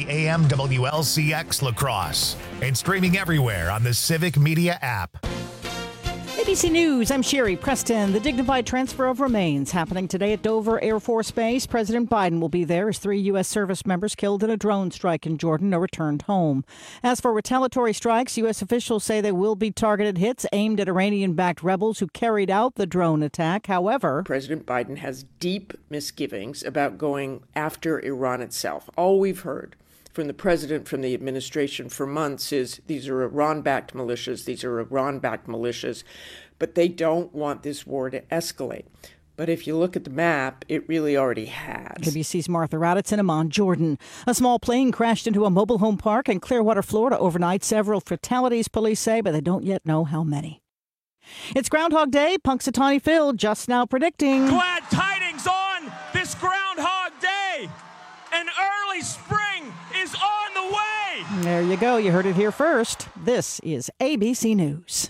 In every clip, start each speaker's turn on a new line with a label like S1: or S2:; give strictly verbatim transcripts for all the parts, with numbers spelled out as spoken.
S1: ninety A M W L C X La Crosse and streaming everywhere on the Civic Media app.
S2: A B C News, I'm Sherry Preston. The dignified transfer of remains happening today at Dover Air Force Base. President Biden will be there as three U S service members killed in a drone strike in Jordan are returned home. As for retaliatory strikes, U S officials say they will be targeted hits aimed at Iranian-backed rebels who carried out the drone attack. However,
S3: President Biden has deep misgivings about going after Iran itself. All we've heard from the president, from the administration for months is these are Iran-backed militias, these are Iran-backed militias, but they don't want this war to escalate. But if you look at the map, it really already has.
S2: A B C's Martha Raddatz in Amman, Jordan. A small plane crashed into a mobile home park in Clearwater, Florida overnight. Several fatalities, police say, but they don't yet know how many. It's Groundhog Day. Punxsutawney Phil just now predicting
S4: glad tidings on this Groundhog Day. An early spring is on the way.
S2: There you go. You heard it here first. This is A B C News.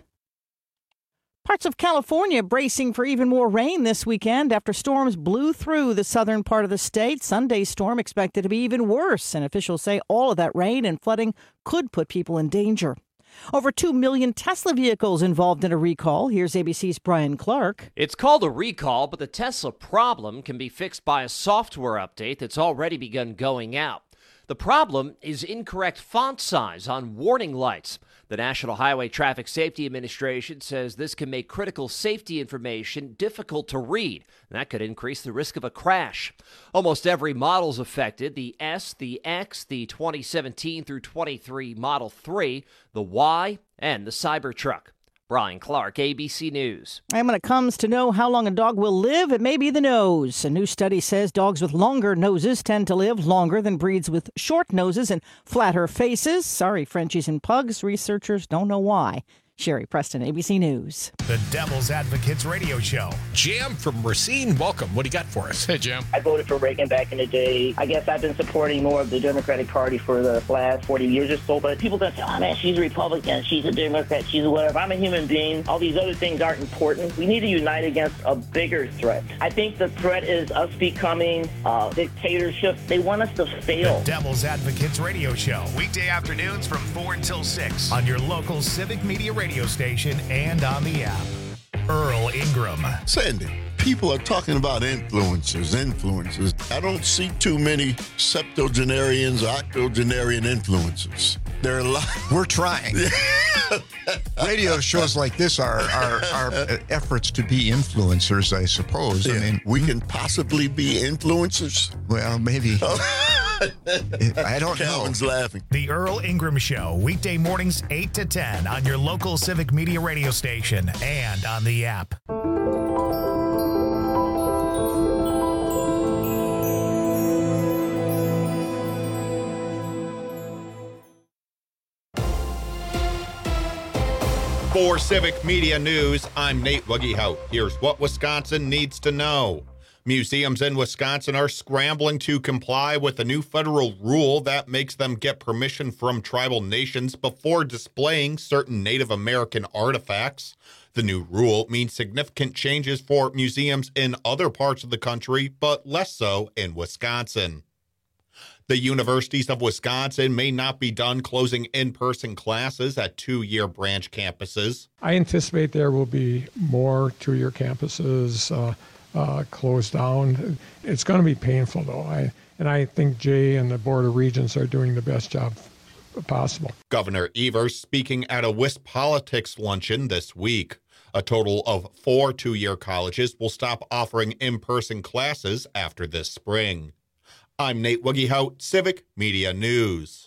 S2: Parts of California bracing for even more rain this weekend after storms blew through the southern part of the state. Sunday's storm expected to be even worse, and officials say all of that rain and flooding could put people in danger. Over two million Tesla vehicles involved in a recall. Here's A B C's Brian Clark.
S5: It's called a recall, but the Tesla problem can be fixed by a software update that's already begun going out. The problem is incorrect font size on warning lights. The National Highway Traffic Safety Administration says this can make critical safety information difficult to read. That could increase the risk of a crash. Almost every model's affected: the S, the X, the twenty seventeen through twenty-three Model three, the Y, and the Cybertruck. Brian Clark, A B C News.
S2: And when it comes to know how long a dog will live, it may be the nose. A new study says dogs with longer noses tend to live longer than breeds with short noses and flatter faces. Sorry, Frenchies and pugs. Researchers don't know why. Sherry Preston, A B C News.
S1: The Devil's Advocates Radio Show.
S6: Jim from Racine, welcome. What do you got for us?
S7: Hey, Jim.
S8: I voted for Reagan back in the day. I guess I've been supporting more of the Democratic Party for the last forty years or so. But people don't say, oh, man, she's a Republican, she's a Democrat, she's a whatever. I'm a human being. All these other things aren't important. We need to unite against a bigger threat. I think the threat is us becoming a dictatorship. They want us to fail.
S1: The Devil's Advocates Radio Show. Weekday afternoons from four until six on your local Civic Media radio station and on the app. Earl Ingram.
S9: Sandy, people are talking about influencers, influencers. I don't see too many septuagenarians, octogenarian influencers. There are a lot.
S10: We're trying. Radio shows like this are, are, are efforts to be influencers, I suppose.
S9: Yeah.
S10: I mean,
S9: we can possibly be influencers.
S10: Well, maybe. I don't
S9: Calvin's
S10: know.
S9: laughing.
S1: The Earl Ingram Show, weekday mornings eight to ten on your local Civic Media radio station and on the app.
S11: For Civic Media News, I'm Nate Wuggehout. Here's what Wisconsin needs to know. Museums in Wisconsin are scrambling to comply with a new federal rule that makes them get permission from tribal nations before displaying certain Native American artifacts. The new rule means significant changes for museums in other parts of the country, but less so in Wisconsin. The universities of Wisconsin may not be done closing in-person classes at two-year branch campuses.
S12: I anticipate there will be more two-year campuses uh, uh, closed down. It's going to be painful, though, I, and I think Jay and the Board of Regents are doing the best job possible.
S11: Governor Evers speaking at a WisPolitics luncheon this week. A total of four two-year colleges will stop offering in-person classes after this spring. I'm Nate Wuggehout, Civic Media News.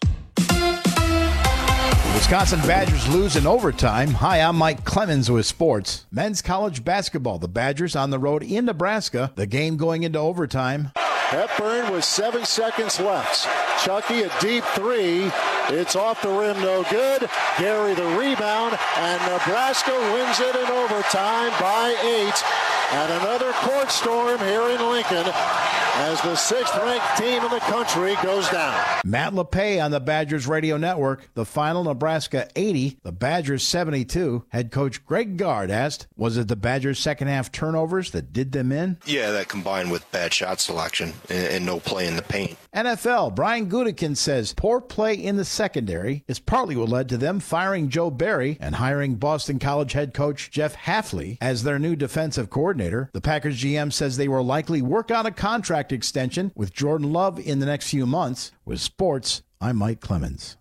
S13: Wisconsin Badgers lose in overtime. Hi, I'm Mike Clemens with sports. Men's college basketball. The Badgers on the road in Nebraska. The game going into overtime.
S14: Hepburn with seven seconds left. Chucky a deep three. It's off the rim, no good. Gary the rebound, and Nebraska wins it in overtime by eight. And another court storm here in Lincoln as the sixth-ranked team in the country goes down.
S13: Matt LePay on the Badgers Radio Network. The final, Nebraska eighty, the Badgers seventy-two. Head coach Greg Gard asked, was it the Badgers' second-half turnovers that did them in?
S15: Yeah, that combined with bad shot selection and, and no play in the paint.
S13: N F L, Brian Gutekunst says poor play in the secondary is partly what led to them firing Joe Barry and hiring Boston College head coach Jeff Hafley as their new defensive coordinator. The Packers G M says they will likely work on a contract extension with Jordan Love in the next few months. With sports, I'm Mike Clemens.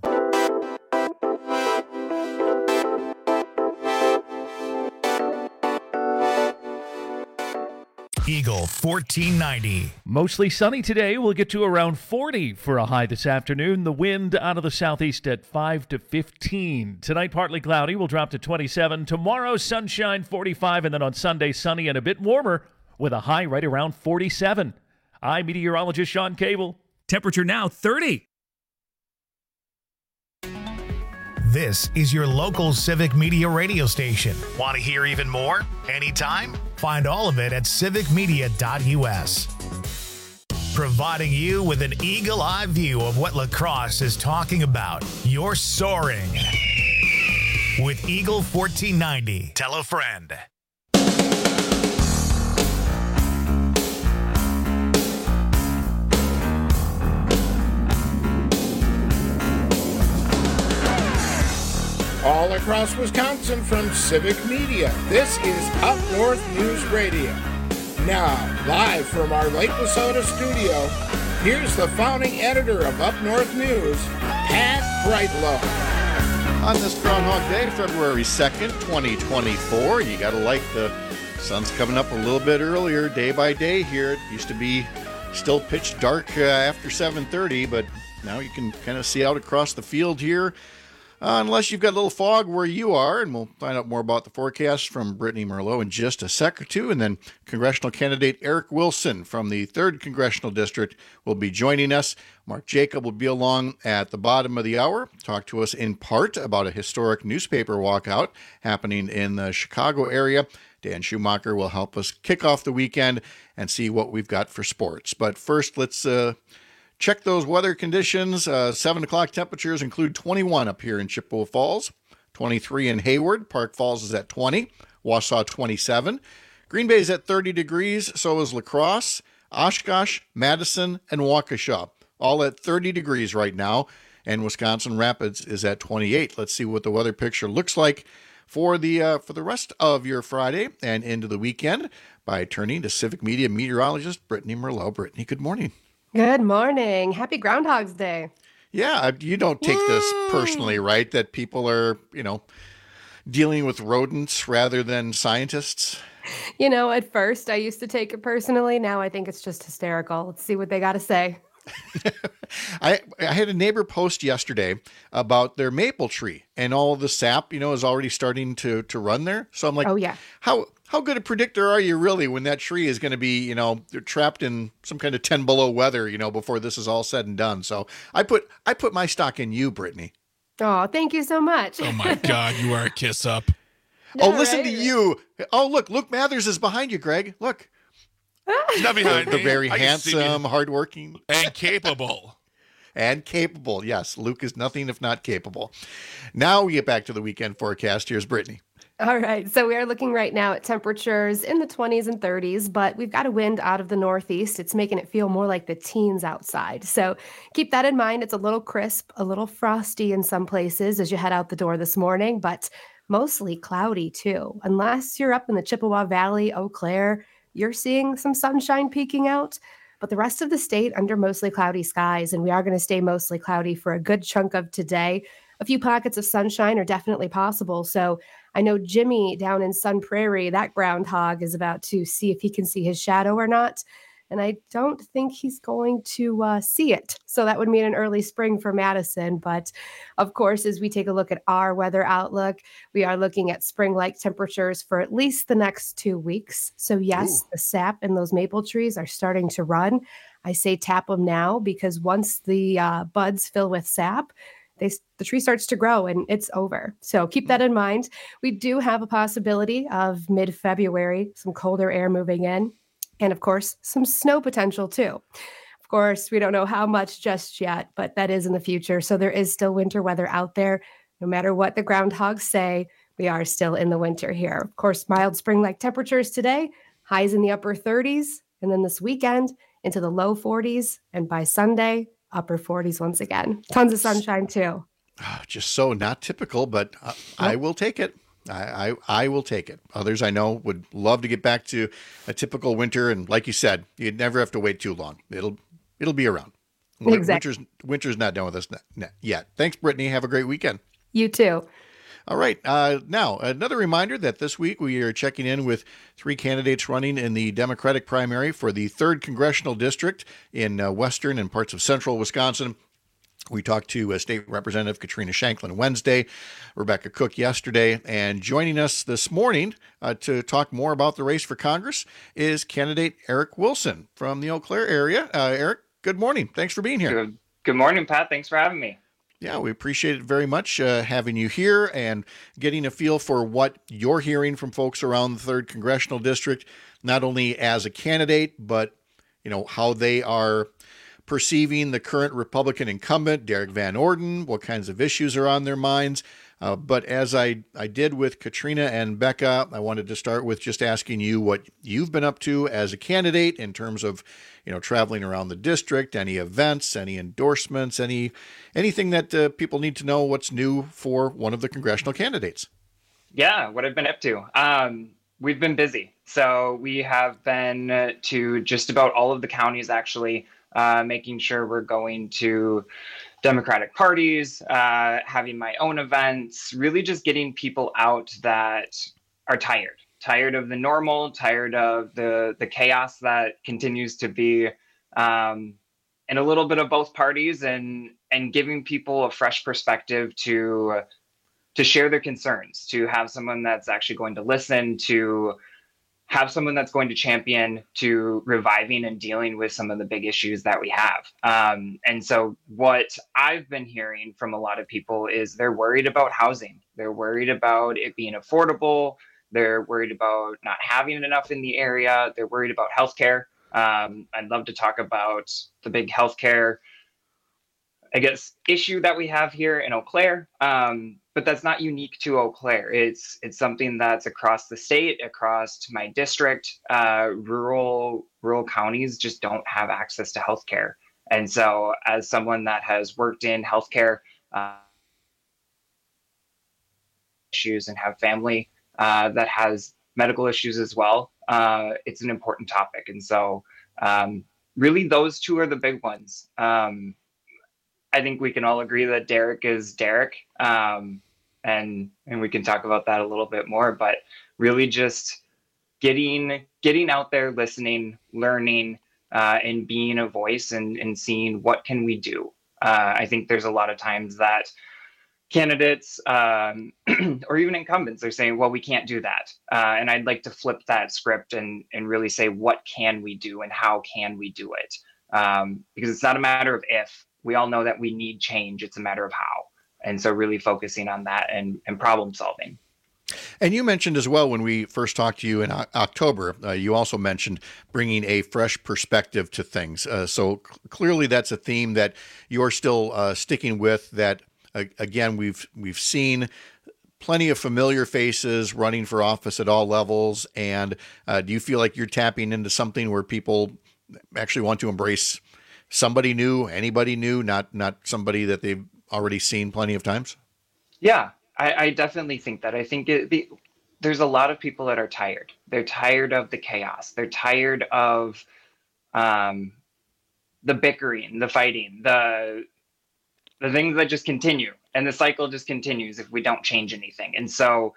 S1: Eagle fourteen ninety.
S7: Mostly sunny today. We'll get to around forty for a high this afternoon. The wind out of the southeast at five to fifteen. Tonight, partly cloudy. We'll drop to twenty-seven. Tomorrow, sunshine, forty-five. And then on Sunday, sunny and a bit warmer with a high right around forty-seven. I'm meteorologist Sean Cable.
S15: Temperature now thirty.
S1: This is your local Civic Media radio station. Want to hear even more? Anytime? Find all of it at civic media dot u s. Providing you with an eagle-eye view of what lacrosse is talking about. You're soaring. With Eagle fourteen ninety. Tell a friend.
S16: All across Wisconsin from Civic Media, this is Up North News Radio. Now, live from our Lake Wissota studio, here's the founding editor of Up North News, Pat Brightlow.
S11: On this Groundhog Day, February second, twenty twenty-four, you gotta like the sun's coming up a little bit earlier, day by day here. It used to be still pitch dark uh, after seven thirty, but now you can kind of see out across the field here. Uh, unless you've got a little fog where you are, and we'll find out more about the forecast from Brittany Merlot in just a sec or two. And then congressional candidate Eric Wilson from the third Congressional District will be joining us. Mark Jacob will be along at the bottom of the hour, talk to us in part about a historic newspaper walkout happening in the Chicago area. Dan Schumacher will help us kick off the weekend and see what we've got for sports. But first, let's... Uh, Check those weather conditions. Uh, seven o'clock temperatures include twenty-one up here in Chippewa Falls, twenty-three in Hayward. Park Falls is at twenty, Wausau twenty-seven. Green Bay is at thirty degrees, so is La Crosse, Oshkosh, Madison, and Waukesha, all at thirty degrees right now. And Wisconsin Rapids is at twenty-eight. Let's see what the weather picture looks like for the uh, for the rest of your Friday and into the weekend by turning to Civic Media meteorologist Brittany Merlot. Brittany, good morning.
S17: Good morning. Happy Groundhog's Day.
S11: Yeah, you don't take this personally, right? That people are, you know, dealing with rodents rather than scientists?
S17: You know, at first I used to take it personally. Now I think it's just hysterical. Let's see what they got to say.
S11: I I had a neighbor post yesterday about their maple tree, and all the sap, you know, is already starting to to run there. So I'm like,
S17: oh yeah,
S11: how how good a predictor are you really when that tree is going to be, you know, trapped in some kind of ten below weather, you know, before this is all said and done. So I put I put my stock in you, Brittany.
S17: Oh, thank you so much.
S6: Oh my God, you are a kiss up.
S11: Oh, listen to you. Oh, look, Luke Mathers is behind you, Greg. Look.
S6: He's not behind
S11: the
S6: me.
S11: very
S6: I
S11: handsome, hardworking.
S6: And capable.
S11: And capable, yes. Luke is nothing if not capable. Now we get back to the weekend forecast. Here's Brittany.
S17: All right. So we are looking right now at temperatures in the twenties and thirties, but we've got a wind out of the northeast. It's making it feel more like the teens outside. So keep that in mind. It's a little crisp, a little frosty in some places as you head out the door this morning, but mostly cloudy too. Unless you're up in the Chippewa Valley, Eau Claire, you're seeing some sunshine peeking out, but the rest of the state under mostly cloudy skies, and we are going to stay mostly cloudy for a good chunk of today. A few pockets of sunshine are definitely possible. So I know Jimmy down in Sun Prairie, that groundhog, is about to see if he can see his shadow or not. And I don't think he's going to uh, see it. So that would mean an early spring for Madison. But of course, as we take a look at our weather outlook, we are looking at spring-like temperatures for at least the next two weeks. So yes, Ooh. The sap in those maple trees are starting to run. I say tap them now because once the uh, buds fill with sap, They, the tree starts to grow and it's over. So keep that in mind. We do have a possibility of mid-February, some colder air moving in. And of course, some snow potential too. Of course, we don't know how much just yet, but that is in the future. So there is still winter weather out there. No matter what the groundhogs say, we are still in the winter here. Of course, mild spring-like temperatures today, highs in the upper thirties. And then this weekend, into the low forties, and by Sunday, upper forties once again. Tons of sunshine too.
S11: Just so not typical, but uh, I will take it. I, I I will take it. Others I know would love to get back to a typical winter, and like you said, you'd never have to wait too long. It'll it'll be around.
S17: Exactly.
S11: Winter's winter's not done with us yet. Thanks, Brittany. Have a great weekend.
S17: You too.
S11: All right. Uh, now, another reminder that this week we are checking in with three candidates running in the Democratic primary for the third Congressional District in uh, western and parts of central Wisconsin. We talked to uh, State Representative Katrina Shanklin Wednesday, Rebecca Cook yesterday, and joining us this morning uh, to talk more about the race for Congress is candidate Eric Wilson from the Eau Claire area. Uh, Eric, good morning. Thanks for being here.
S18: Good, good morning, Pat. Thanks for having me.
S11: Yeah, we appreciate it very much uh, having you here and getting a feel for what you're hearing from folks around the third Congressional District, not only as a candidate, but, you know, how they are perceiving the current Republican incumbent, Derek Van Orden, what kinds of issues are on their minds. Uh, but as I, I did with Katrina and Becca, I wanted to start with just asking you what you've been up to as a candidate in terms of, you know, traveling around the district, any events, any endorsements, any anything that uh, people need to know what's new for one of the congressional candidates.
S18: Yeah, what I've been up to. Um, we've been busy. So we have been to just about all of the counties, actually, uh, making sure we're going to Democratic parties, uh, having my own events, really just getting people out that are tired, tired of the normal, tired of the, the chaos that continues to be um, in a little bit of both parties, and, and giving people a fresh perspective to, to share their concerns, to have someone that's actually going to listen, to have someone that's going to champion to reviving and dealing with some of the big issues that we have. Um, and so what I've been hearing from a lot of people is they're worried about housing. They're worried about it being affordable. They're worried about not having enough in the area. They're worried about healthcare. Um, I'd love to talk about the big healthcare, I guess, issue that we have here in Eau Claire. Um, but that's not unique to Eau Claire. It's it's something that's across the state, across my district. Uh, rural rural counties just don't have access to healthcare. And so as someone that has worked in healthcare uh, issues and have family uh, that has medical issues as well, uh, it's an important topic. And so um, really those two are the big ones. Um, I think we can all agree that Derek is Derek. Um, and and we can talk about that a little bit more, but really just getting getting out there, listening, learning, uh, and being a voice, and, and seeing what can we do. Uh, I think there's a lot of times that candidates um, or even incumbents are saying, well, we can't do that. Uh, and I'd like to flip that script and, and really say, what can we do and how can we do it? Um, because it's not a matter of if. We all know that we need change. It's a matter of how. And so really focusing on that and, and problem solving.
S11: And you mentioned as well when we first talked to you in o- October, uh, you also mentioned bringing a fresh perspective to things. Uh, so c- clearly that's a theme that you're still uh, sticking with, that, uh, again, we've we've seen plenty of familiar faces running for office at all levels. And uh, do you feel like you're tapping into something where people actually want to embrace somebody new, anybody new, not not somebody that they've already seen plenty of times?
S18: Yeah, I, I definitely think that. I think it, the, there's a lot of people that are tired. They're tired of the chaos. They're tired of um, the bickering, the fighting, the the things that just continue. And the cycle just continues if we don't change anything. And so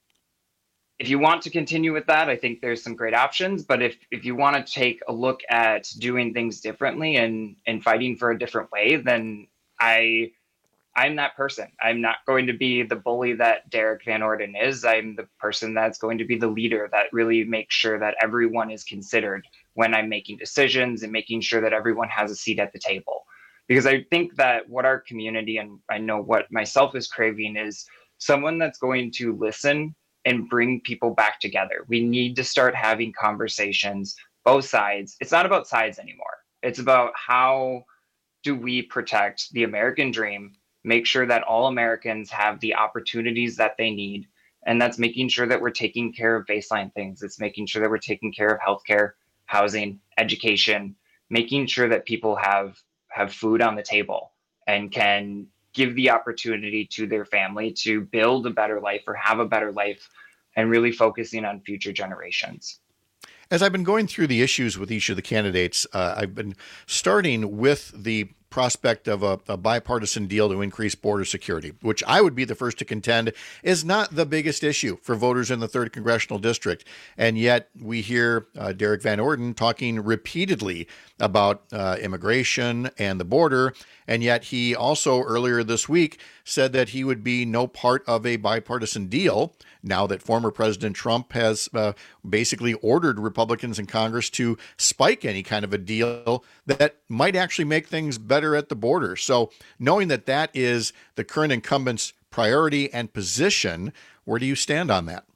S18: if you want to continue with that, I think there's some great options. But if, if you want to take a look at doing things differently and, and fighting for a different way, then I... I'm that person. I'm not going to be the bully that Derek Van Orden is. I'm the person that's going to be the leader that really makes sure that everyone is considered when I'm making decisions and making sure that everyone has a seat at the table. Because I think that what our community, and I know what myself is craving, is someone that's going to listen and bring people back together. We need to start having conversations, both sides. It's not about sides anymore. It's about how do we protect the American dream, make sure that all Americans have the opportunities that they need. And that's making sure that we're taking care of baseline things. It's making sure that we're taking care of healthcare, housing, education, making sure that people have have food on the table and can give the opportunity to their family to build a better life or have a better life, and really focusing on future generations.
S19: As I've been going through the issues with each of the candidates, uh, I've been starting with the prospect of a, a bipartisan deal to increase border security, which I would be the first to contend is not the biggest issue for voters in the third Congressional District. And yet we hear uh, Derek Van Orden talking repeatedly about uh, immigration and the border. And yet he also earlier this week said that he would be no part of a bipartisan deal now that former President Trump has uh, basically ordered Republicans in Congress to spike any kind of a deal that might actually make things better at the border. So knowing that that is the current incumbent's priority and position, where do you stand on that?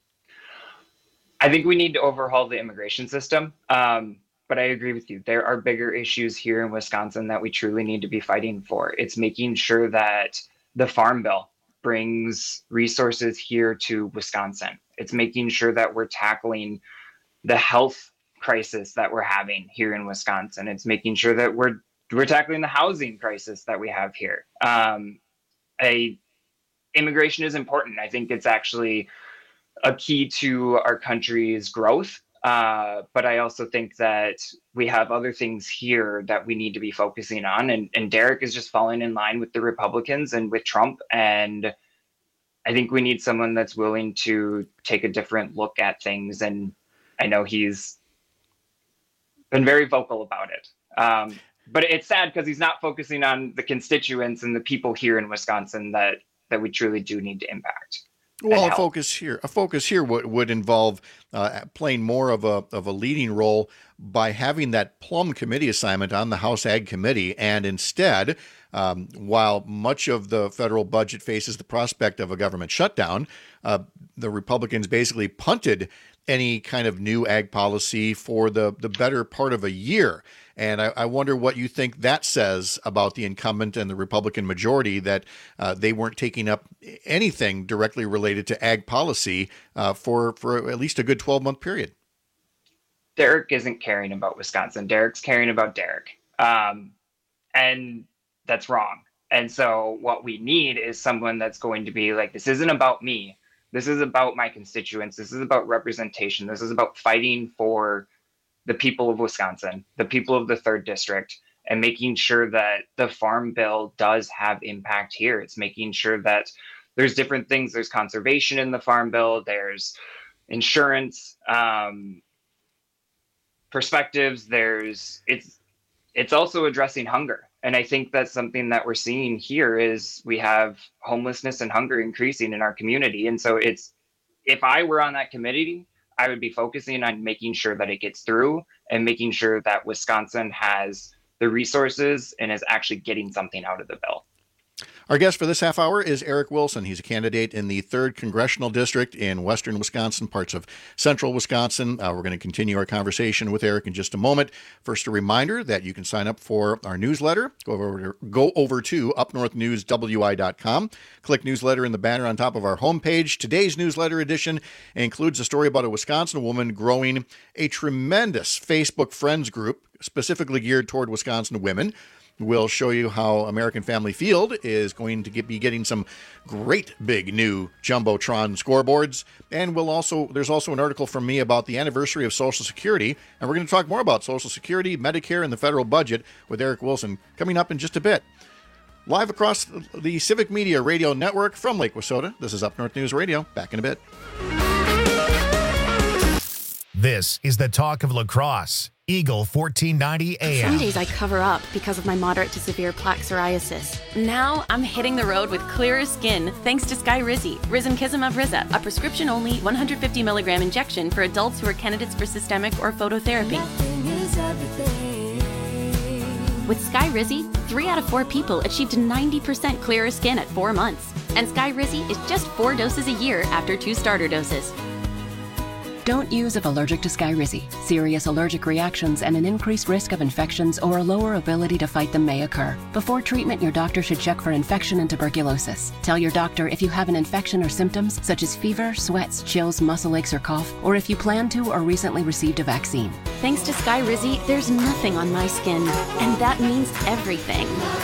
S18: I think we need to overhaul the immigration system. Um, but I agree with you. There are bigger issues here in Wisconsin that we truly need to be fighting for. It's making sure that the Farm Bill brings resources here to Wisconsin. It's making sure that we're tackling the health crisis that we're having here in Wisconsin. It's making sure that we're we're tackling the housing crisis that we have here. Um, a, immigration is important. I think it's actually a key to our country's growth. Uh, but I also think that we have other things here that we need to be focusing on. And, and Derek is just falling in line with the Republicans and with Trump. And I think we need someone that's willing to take a different look at things. And I know he's been very vocal about it. Um, but it's sad because he's not focusing on the constituents and the people here in Wisconsin that, that we truly do need to impact.
S19: Well, a focus here, a focus here would, would involve uh, playing more of a of a leading role by having that plum committee assignment on the House Ag Committee, and instead, um, while much of the federal budget faces the prospect of a government shutdown, uh, the Republicans basically punted any kind of new ag policy for the the better part of a year. And I, I wonder what you think that says about the incumbent and the Republican majority, that uh, they weren't taking up anything directly related to ag policy uh, for, for at least a good twelve-month period.
S18: Derek isn't caring about Wisconsin. Derek's caring about Derek. Um, and that's wrong. And so what we need is someone that's going to be like, this isn't about me. This is about my constituents. This is about representation. This is about fighting for the people of Wisconsin, the people of the third district, and making sure that the Farm Bill does have impact here. It's making sure that there's different things. There's conservation in the Farm Bill. There's insurance um, perspectives. There's it's it's also addressing hunger. And I think that's something that we're seeing here is we have homelessness and hunger increasing in our community. And so it's, if I were on that committee, I would be focusing on making sure that it gets through and making sure that Wisconsin has the resources and is actually getting something out of the bill.
S19: Our guest for this half hour is Eric Wilson. He's a candidate in the third Congressional District in western Wisconsin, parts of central Wisconsin. Uh, we're going to continue our conversation with Eric in just a moment. First, a reminder that you can sign up for our newsletter. Go over to, go over to up north news w i dot com. Click newsletter in the banner on top of our homepage. Today's newsletter edition includes a story about a Wisconsin woman growing a tremendous Facebook friends group specifically geared toward Wisconsin women. We'll show you how American Family Field is going to get, be getting some great big new Jumbotron scoreboards. And we'll also there's also an article from me about the anniversary of Social Security. And we're going to talk more about Social Security, Medicare, and the federal budget with Eric Wilson coming up in just a bit. Live across the Civic Media Radio Network from Lake Wissota, this is Up North News Radio. Back in a bit.
S1: This is the talk of La Crosse. Eagle fourteen ninety A M.
S20: Some days I cover up because of my moderate to severe plaque psoriasis. Now I'm hitting the road with clearer skin thanks to Skyrizi, Risankizumab Riza, a prescription-only one hundred fifty milligram injection for adults who are candidates for systemic or phototherapy. With Skyrizi, three out of four people achieved ninety percent clearer skin at four months. And Skyrizi is just four doses a year after two starter doses.
S21: Don't use if allergic to Skyrizi. Serious allergic reactions and an increased risk of infections or a lower ability to fight them may occur. Before treatment, your doctor should check for infection and tuberculosis. Tell your doctor if you have an infection or symptoms such as fever, sweats, chills, muscle aches, or cough, or if you plan to or recently received a vaccine.
S20: Thanks to Skyrizi, there's nothing on my skin, and that means everything.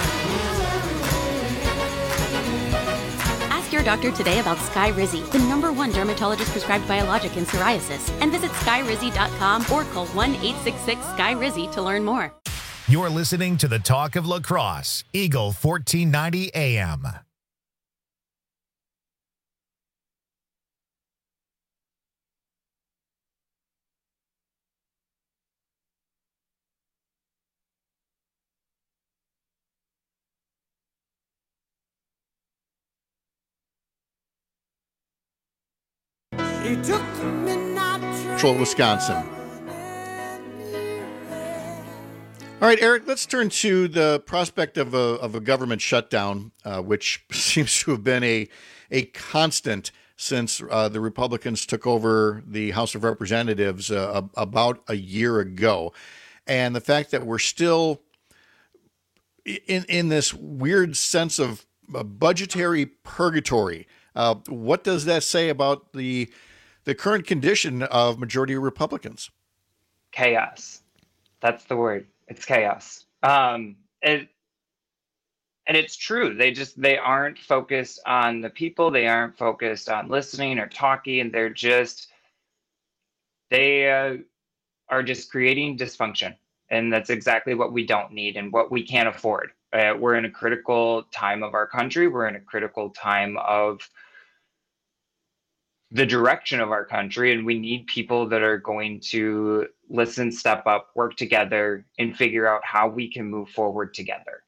S20: Ask your doctor today about Skyrizi, the number one dermatologist prescribed biologic in psoriasis, and visit skyrizi dot com or call one eight six six Skyrizi to learn more.
S1: You're listening to the Talk of La Crosse, Eagle fourteen ninety A M.
S19: Central Wisconsin. All right, Eric, let's turn to the prospect of a, of a government shutdown, uh, which seems to have been a, a constant since uh, the Republicans took over the House of Representatives uh, about a year ago. And the fact that we're still in, in this weird sense of budgetary purgatory. Uh, what does that say about the the current condition of majority Republicans?
S18: Chaos. That's the word. It's chaos. Um, it, and it's true. They just, they aren't focused on the people. They aren't focused on listening or talking. And they're just, they uh, are just creating dysfunction. And that's exactly what we don't need and what we can't afford. Uh, we're in a critical time of our country. We're in a critical time of the direction of our country, and we need people that are going to listen, step up, work together, and figure out how we can move forward together.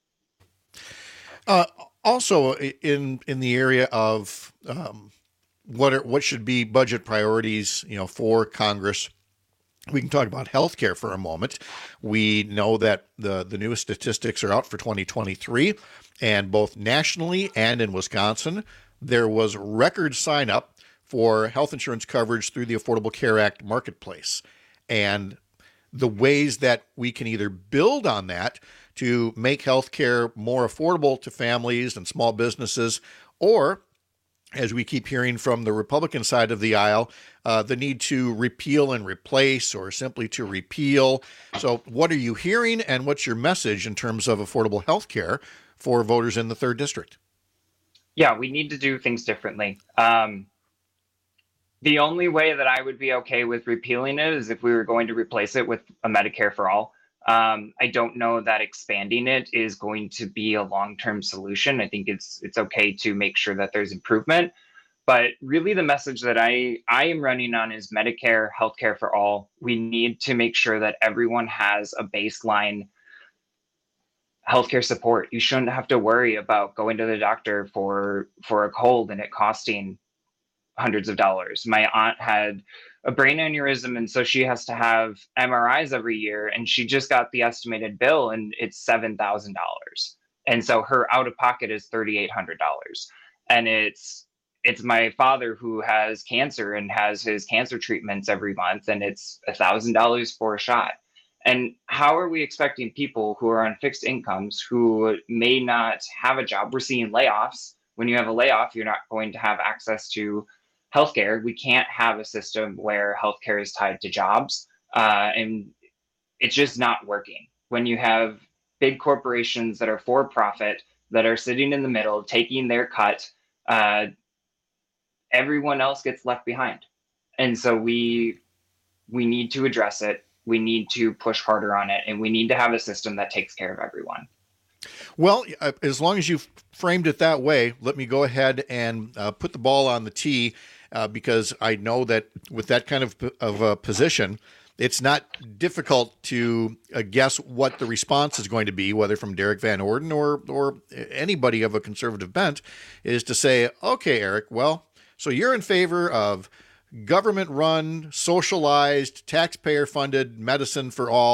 S19: Uh, also, in in the area of um, what are, what should be budget priorities, you know, for Congress, we can talk about healthcare for a moment. We know that the the newest statistics are out for twenty twenty-three, and both nationally and in Wisconsin, there was record sign up for health insurance coverage through the Affordable Care Act marketplace. And the ways that we can either build on that to make healthcare more affordable to families and small businesses, or, as we keep hearing from the Republican side of the aisle, uh, the need to repeal and replace, or simply to repeal. So what are you hearing, and what's your message in terms of affordable healthcare for voters in the third district?
S18: Yeah, we need to do things differently. Um, The only way that I would be okay with repealing it is if we were going to replace it with a Medicare for all. Um, I don't know that expanding it is going to be a long-term solution. I think it's it's okay to make sure that there's improvement. But really the message that I, I am running on is Medicare, healthcare for all. We need to make sure that everyone has a baseline healthcare support. You shouldn't have to worry about going to the doctor for for a cold and it costing hundreds of dollars. My aunt had a brain aneurysm, and so she has to have M R Is every year, and she just got the estimated bill, and it's seven thousand dollars. And so her out of pocket is three thousand eight hundred dollars. And it's it's my father who has cancer and has his cancer treatments every month, and it's one thousand dollars for a shot. And how are we expecting people who are on fixed incomes, who may not have a job? We're seeing layoffs. When you have a layoff, you're not going to have access to healthcare. We can't have a system where healthcare is tied to jobs, uh, and it's just not working. When you have big corporations that are for profit, that are sitting in the middle, taking their cut, uh, everyone else gets left behind. And so we we need to address it. We need to push harder on it, and we need to have a system that takes care of everyone.
S19: Well, as long as you've framed it that way, let me go ahead and uh, put the ball on the tee, uh, because I know that with that kind of, of a position, it's not difficult to uh, guess what the response is going to be, whether from Derek Van Orden or or anybody of a conservative bent, is to say, okay, Eric, well, so you're in favor of government-run, socialized, taxpayer-funded medicine for all,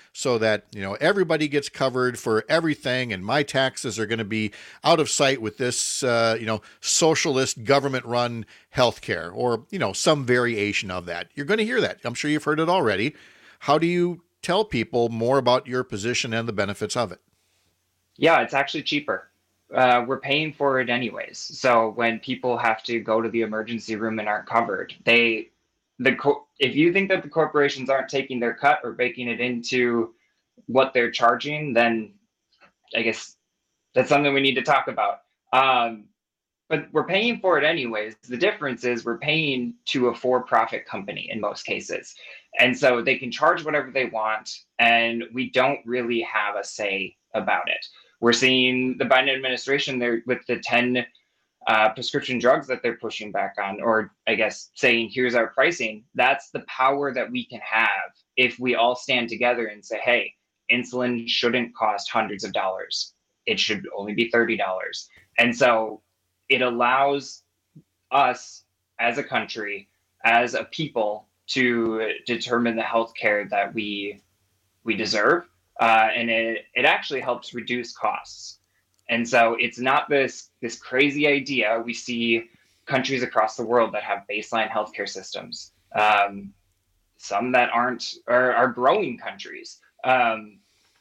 S19: so that, you know, everybody gets covered for everything, and my taxes are going to be out of sight with this, uh, you know, socialist government-run healthcare, or, you know, some variation of that. You're going to hear that. I'm sure you've heard it already. How do you tell people more about your position and the benefits of it?
S18: Yeah, it's actually cheaper. Uh, we're paying for it anyways. So when people have to go to the emergency room and aren't covered, they, the co- if you think that the corporations aren't taking their cut or baking it into what they're charging, then I guess that's something we need to talk about. Um, but we're paying for it anyways. The difference is we're paying to a for-profit company in most cases. And so they can charge whatever they want, and we don't really have a say about it. We're seeing the Biden administration there with the ten uh, prescription drugs that they're pushing back on, or I guess saying, here's our pricing. That's the power that we can have if we all stand together and say, hey, insulin shouldn't cost hundreds of dollars. It should only be thirty dollars. And so it allows us as a country, as a people, to determine the health care that we we deserve. Uh, and it, it actually helps reduce costs. And so it's not this, this crazy idea. We see countries across the world that have baseline healthcare systems, um, some that aren't, are, are growing countries. Um,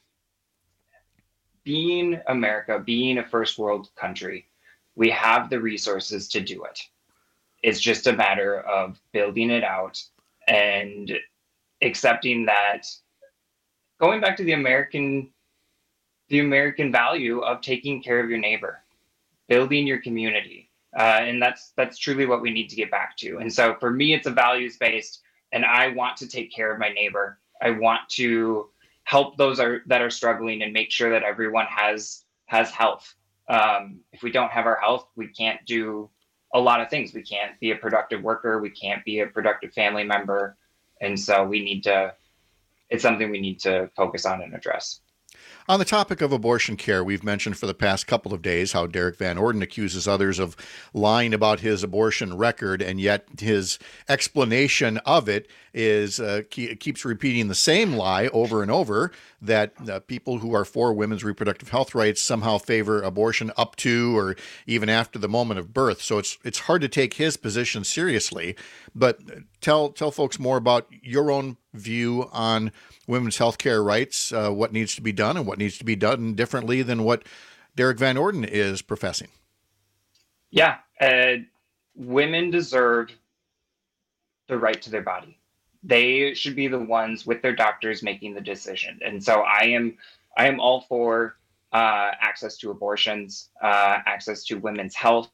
S18: being America, being a first world country, we have the resources to do it. It's just a matter of building it out and accepting that, going back to the American, the American value of taking care of your neighbor, building your community. Uh, and that's, that's truly what we need to get back to. And so for me, it's a values-based, and I want to take care of my neighbor. I want to help those are, that are struggling and make sure that everyone has, has health. Um, if we don't have our health, we can't do a lot of things. We can't be a productive worker. We can't be a productive family member. And so we need to, it's something we need to focus on and address.
S19: On the topic of abortion care, we've mentioned for the past couple of days how Derek Van Orden accuses others of lying about his abortion record, and yet his explanation of it is uh, ke- keeps repeating the same lie over and over, that uh, people who are for women's reproductive health rights somehow favor abortion up to or even after the moment of birth. So it's it's hard to take his position seriously. But tell tell folks more about your own view on women's health care rights, uh, what needs to be done and what needs to be done differently than what Derek Van Orden is professing.
S18: Yeah, uh, women deserve the right to their body. They should be the ones with their doctors making the decision. And so I am, I am all for uh, access to abortions, uh, access to women's health,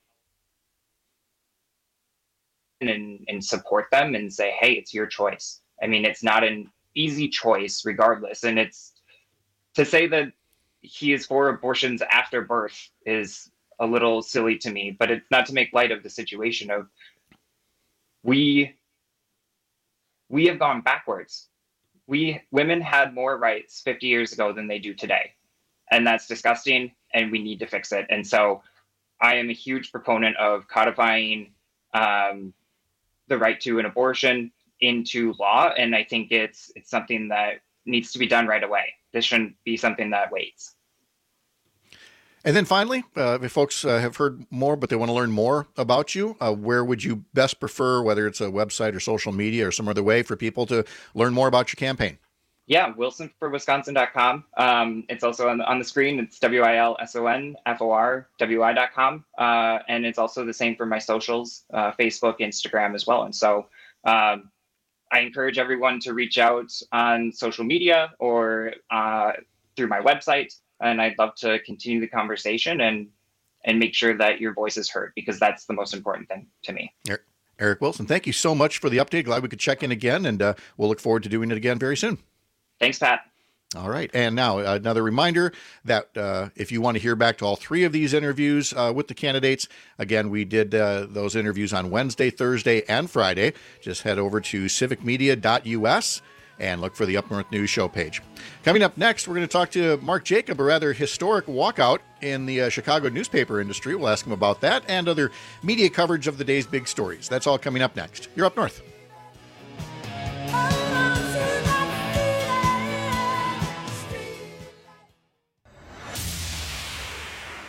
S18: and, and support them and say, hey, it's your choice. I mean, it's not an easy choice regardless. And it's to say that he is for abortions after birth is a little silly to me, but it's not to make light of the situation of we, we have gone backwards. We women had more rights fifty years ago than they do today. And that's disgusting, and we need to fix it. And so I am a huge proponent of codifying um, the right to an abortion into law. And I think it's it's something that needs to be done right away. This shouldn't be something that waits.
S19: And then finally, uh, if folks uh, have heard more, but they want to learn more about you, uh, where would you best prefer, whether it's a website or social media or some other way for people to learn more about your campaign?
S18: Yeah, wilson for wisconsin dot com. Um, it's also on the, on the screen. It's W I L S O N F O R W I dot com. Uh, and it's also the same for my socials, uh, Facebook, Instagram as well. And so um, I encourage everyone to reach out on social media or uh, through my website. And I'd love to continue the conversation and and make sure that your voice is heard, because that's the most important thing to me.
S19: Eric Wilson, thank you so much for the update. Glad we could check in again, and uh, we'll look forward to doing it again very soon.
S18: Thanks, Pat.
S19: All right. And now another reminder that uh, if you want to hear back to all three of these interviews uh, with the candidates, again, we did uh, those interviews on Wednesday, Thursday, and Friday. Just head over to civic media dot U S and look for the Up North News show page. Coming up next, we're going to talk to Mark Jacob, a rather historic walkout in the uh, Chicago newspaper industry. We'll ask him about that and other media coverage of the day's big stories. That's all coming up next. You're Up North.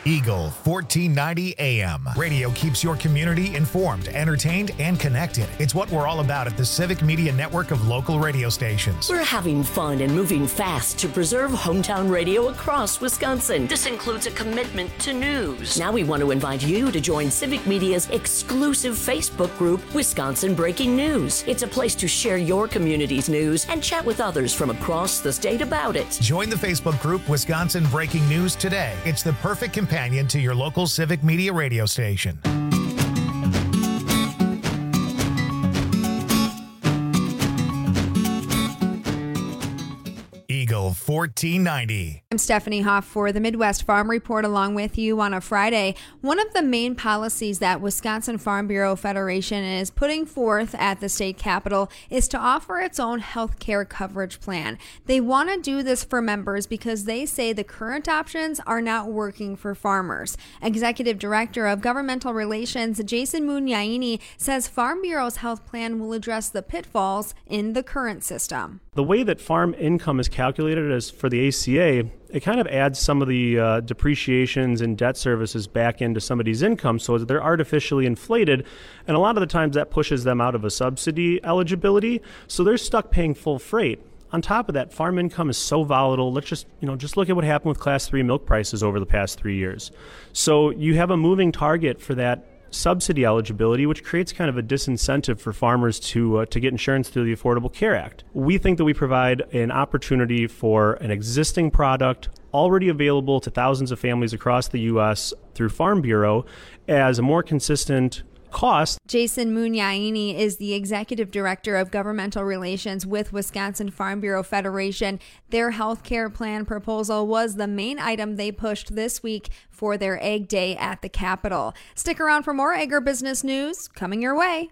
S1: Eagle fourteen ninety A M. Radio keeps your community informed, entertained, and connected. It's what we're all about at the Civic Media network of local radio stations.
S3: We're having fun and moving fast to preserve hometown radio across Wisconsin. This includes a commitment to news. Now we want to invite you to join Civic Media's exclusive Facebook group, Wisconsin Breaking News. It's a place to share your community's news and chat with others from across the state about it.
S1: Join the Facebook group Wisconsin Breaking News today. It's the perfect companion to your local Civic Media radio station. Eagle fourteen ninety.
S22: I'm Stephanie Hoff for the Midwest Farm Report along with you on a Friday. One of the main policies that Wisconsin Farm Bureau Federation is putting forth at the state capitol is to offer its own health care coverage plan. They want to do this for members because they say the current options are not working for farmers. Executive Director of Governmental Relations Jason Munyaini says Farm Bureau's health plan will address the pitfalls in the current system.
S23: The way that farm income is calculated as for the A C A, it kind of adds some of the uh, depreciations and debt services back into somebody's income so that they're artificially inflated, and a lot of the times that pushes them out of a subsidy eligibility, so they're stuck paying full freight. On top of that, farm income is so volatile. Let's just, you know, just look at what happened with class three milk prices over the past three years. So you have a moving target for that subsidy eligibility, which creates kind of a disincentive for farmers to uh, to get insurance through the Affordable Care Act. We think that we provide an opportunity for an existing product already available to thousands of families across the U S through Farm Bureau as a more consistent cost.
S22: Jason Munyaini is the Executive Director of Governmental Relations with Wisconsin Farm Bureau Federation. Their health care plan proposal was the main item they pushed this week for their Ag Day at the Capitol. Stick around for more agribusiness news coming your way.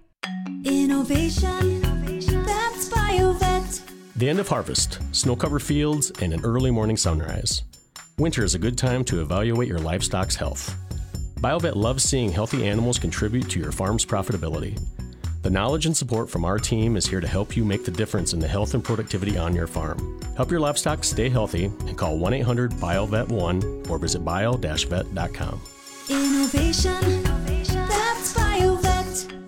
S24: Innovation, that's BioVet.
S25: The end of harvest, snow-covered fields, and an early morning sunrise. Winter is a good time to evaluate your livestock's health. BioVet loves seeing healthy animals contribute to your farm's profitability. The knowledge and support from our team is here to help you make the difference in the health and productivity on your farm. Help your livestock stay healthy and call one eight hundred biovet one or visit bio dash vet dot com.
S24: Innovation, that's BioVet.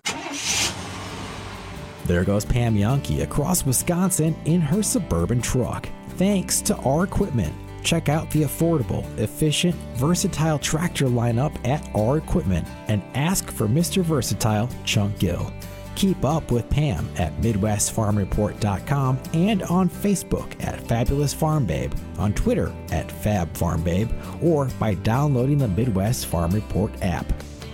S26: There goes Pam Yankee across Wisconsin in her Suburban truck. Thanks to our equipment. Check out the affordable, efficient, versatile tractor lineup at our equipment and ask for Mister Versatile Chunk Gill. Keep up with Pam at midwest farm report dot com and on Facebook at Fabulous Farm Babe, on Twitter at Fab Farm Babe, or by downloading the Midwest Farm Report app.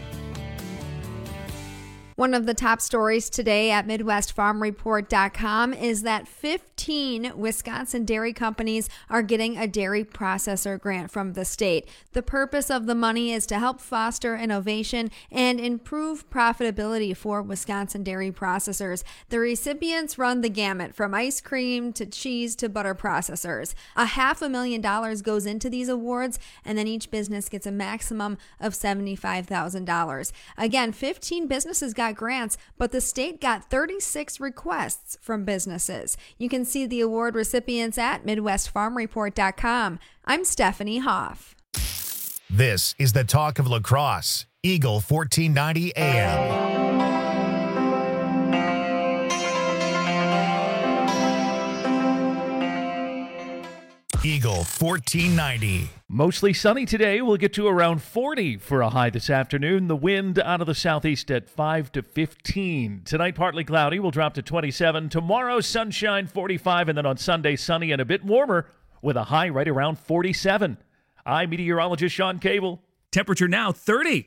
S22: One of the top stories today at midwest farm report dot com is that fifteen Wisconsin dairy companies are getting a dairy processor grant from the state. The purpose of the money is to help foster innovation and improve profitability for Wisconsin dairy processors. The recipients run the gamut from ice cream to cheese to butter processors. A half a million dollars goes into these awards, and then each business gets a maximum of seventy-five thousand dollars. Again, fifteen businesses got grants, but the state got thirty-six requests from businesses. You can see the award recipients at midwest farm report dot com. I'm Stephanie Hoff.
S1: This is the talk of La Crosse, Eagle fourteen ninety A M. Eagle fourteen ninety.
S7: Mostly sunny today. We'll get to around forty for a high this afternoon. The wind out of the southeast at five to fifteen. Tonight, partly cloudy. We'll drop to twenty-seven. Tomorrow, sunshine, forty-five. And then on Sunday, sunny and a bit warmer with a high right around forty-seven. I'm meteorologist Sean Cable.
S15: Temperature now thirty.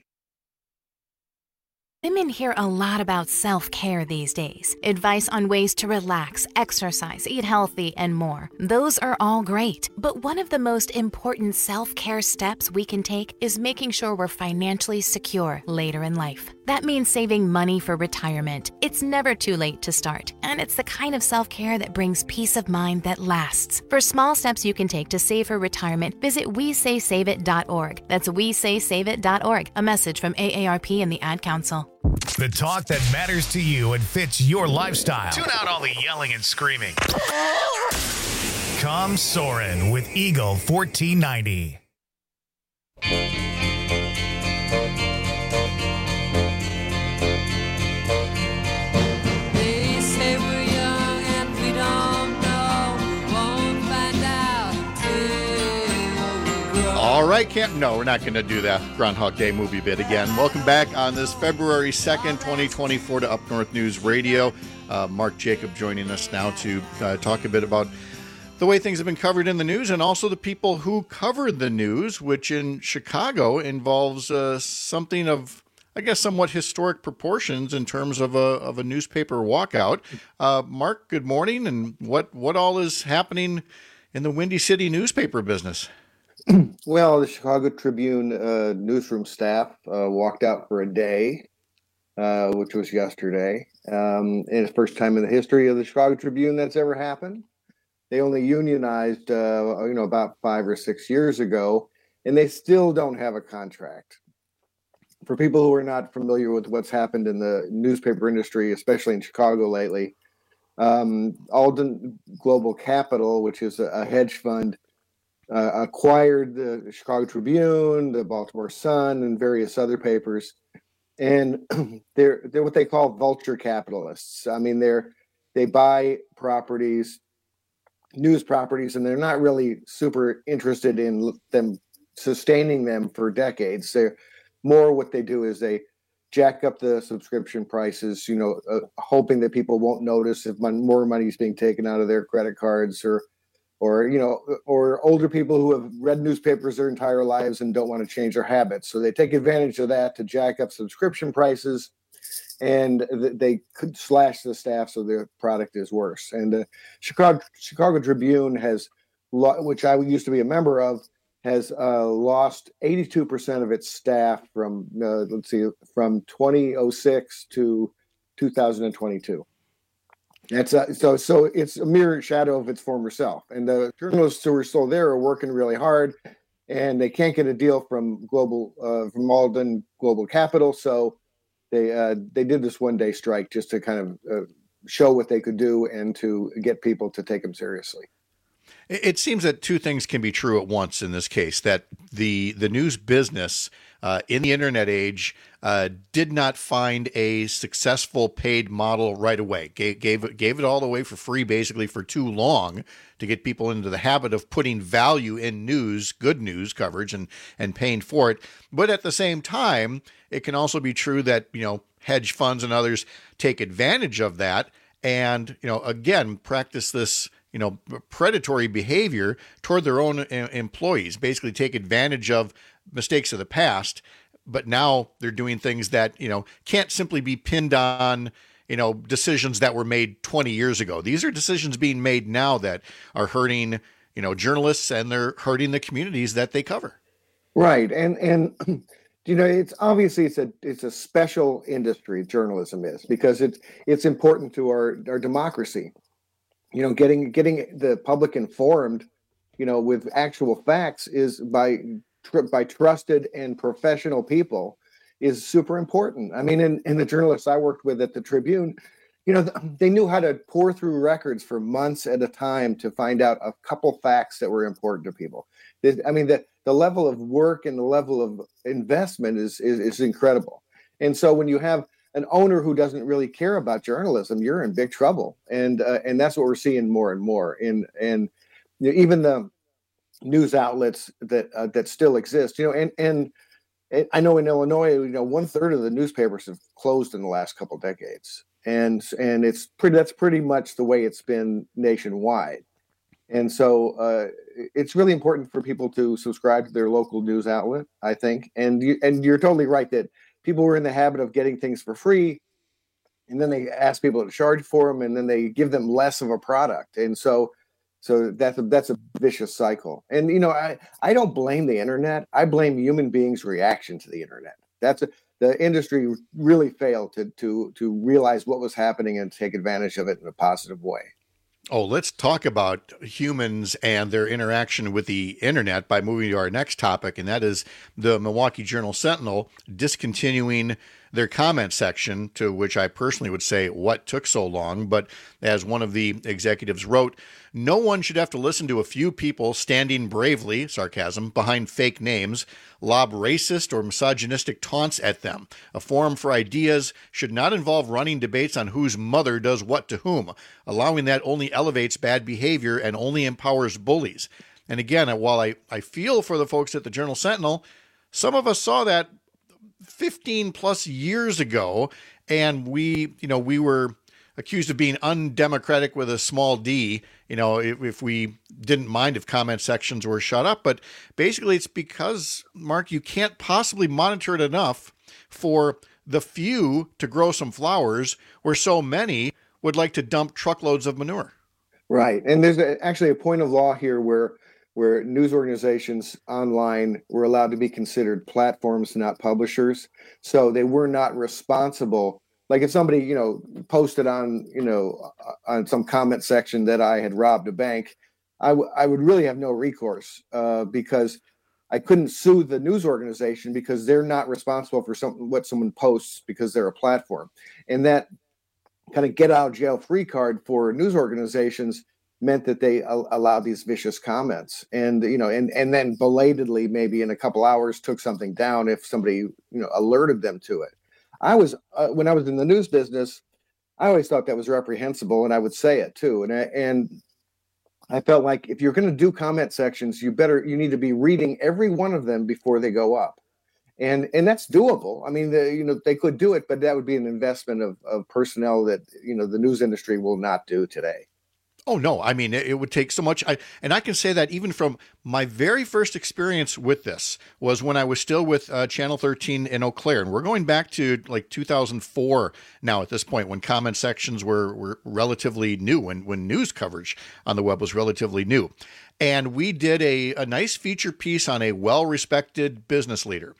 S27: Women hear a lot about self-care these days. Advice on ways to relax, exercise, eat healthy, and more. Those are all great. But one of the most important self-care steps we can take is making sure we're financially secure later in life. That means saving money for retirement. It's never too late to start, and it's the kind of self-care that brings peace of mind that lasts. For small steps you can take to save for retirement, visit we say save it dot org. That's we say save it dot org. A message from A A R P and the Ad Council.
S1: The talk that matters to you and fits your lifestyle. Tune out all the yelling and screaming. Come Soarin' with Eagle fourteen ninety.
S19: I can't. No, we're not going to do that Groundhog Day movie bit again. Welcome back on this February second, twenty twenty-four to Up North News Radio. Uh, Mark Jacob joining us now to uh, talk a bit about the way things have been covered in the news and also the people who covered the news, which in Chicago involves uh, something of, I guess, somewhat historic proportions in terms of a of a newspaper walkout. Uh, Mark, good morning, and what what all is happening in the Windy City newspaper business?
S2: Well, the Chicago Tribune uh, newsroom staff uh, walked out for a day, uh, which was yesterday. Um, and it's the first time in the history of the Chicago Tribune that's ever happened. They only unionized, uh, you know, about five or six years ago, and they still don't have a contract. For people who are not familiar with what's happened in the newspaper industry, especially in Chicago lately, um, Alden Global Capital, which is a, a hedge fund, uh, acquired the Chicago Tribune, the Baltimore Sun, and various other papers. And they're they're what they call vulture capitalists. I mean, they're they buy properties, news properties, and they're not really super interested in them sustaining them for decades. They're more what they do is they jack up the subscription prices, you know, uh, hoping that people won't notice if mon- more money is being taken out of their credit cards, or, or you know, or older people who have read newspapers their entire lives and don't want to change their habits. So they take advantage of that to jack up subscription prices, and th- they could slash the staff so their product is worse. And the Chicago Chicago Tribune has, lo- which I used to be a member of, has uh, lost eighty-two percent of its staff from, uh, let's see, from twenty oh six to two thousand twenty-two. That's uh, so so it's a mirror shadow of its former self. And the journalists who are still there are working really hard, and they can't get a deal from global uh, from Alden Global Capital. So they uh, they did this one day strike just to kind of uh, show what they could do and to get people to take them seriously.
S19: It seems that two things can be true at once in this case, that the the news business uh, in the internet age uh, did not find a successful paid model right away, gave, gave, gave it all away for free basically for too long to get people into the habit of putting value in news, good news coverage, and, and paying for it. But at the same time, it can also be true that, you know, hedge funds and others take advantage of that and, you know, again, practice this, you know, predatory behavior toward their own employees, basically take advantage of mistakes of the past, but now they're doing things that, you know, can't simply be pinned on, you know, decisions that were made twenty years ago. These are decisions being made now that are hurting, you know, journalists, and they're hurting the communities that they cover.
S2: Right. And, and, you know, it's obviously it's a, it's a special industry, journalism is, because it's, it's important to our, our democracy. You know, getting getting the public informed, you know, with actual facts is by tr- by trusted and professional people is super important. I mean, in, in the journalists I worked with at the Tribune, you know, they knew how to pour through records for months at a time to find out a couple facts that were important to people. I mean, the, the level of work and the level of investment is, is, is incredible. And so when you have an owner who doesn't really care about journalism, you're in big trouble. And uh, and that's what we're seeing more and more. And and you know, even the news outlets that uh, that still exist, you know, and, and and I know in Illinois, you know, one third of the newspapers have closed in the last couple of decades. And and it's pretty that's pretty much the way it's been nationwide. And so uh, it's really important for people to subscribe to their local news outlet, I think. And you, and you're totally right that people were in the habit of getting things for free, and then they ask people to charge for them, and then they give them less of a product. And so, so that's a, that's a vicious cycle. And, you know, I, I don't blame the internet. I blame human beings' reaction to the internet. That's a, the industry really failed to, to, to realize what was happening and take advantage of it in a positive way.
S19: Oh, let's talk about humans and their interaction with the internet by moving to our next topic, and that is the Milwaukee Journal-Sentinel discontinuing their comment section, to which I personally would say, what took so long? But as one of the executives wrote, no one should have to listen to a few people standing bravely, sarcasm, behind fake names, lob racist or misogynistic taunts at them. A forum for ideas should not involve running debates on whose mother does what to whom. Allowing that only elevates bad behavior and only empowers bullies. And again, while I, I feel for the folks at the Journal Sentinel, some of us saw that fifteen plus years ago, and we, you know, we were accused of being undemocratic with a small d, you know, if, if we didn't mind if comment sections were shut up. But basically it's because, Mark, you can't possibly monitor it enough for the few to grow some flowers where so many would like to dump truckloads of manure.
S2: Right. And there's a, actually a point of law here where where news organizations online were allowed to be considered platforms, not publishers. So they were not responsible. Like if somebody, you know, posted on, you know, on some comment section that I had robbed a bank, I, w- I would really have no recourse uh, because I couldn't sue the news organization because they're not responsible for some, what someone posts because they're a platform. And that kind of get out of jail free card for news organizations meant that they al- allowed these vicious comments and, you know, and, and then belatedly, maybe in a couple hours took something down if somebody, you know, alerted them to it. I was, uh, when I was in the news business, I always thought that was reprehensible, and I would say it too. And I, and I felt like if you're going to do comment sections, you better, you need to be reading every one of them before they go up. And, and that's doable. I mean, the, you know, they could do it, but that would be an investment of, of personnel that, you know, the news industry will not do today.
S19: Oh, no. I mean, it, it would take so much. I, and I can say that even from my very first experience with this was when I was still with uh, Channel thirteen in Eau Claire. And we're going back to like two thousand four now at this point, when comment sections were, were relatively new, when, when news coverage on the web was relatively new. And we did a, a nice feature piece on a well-respected business leader.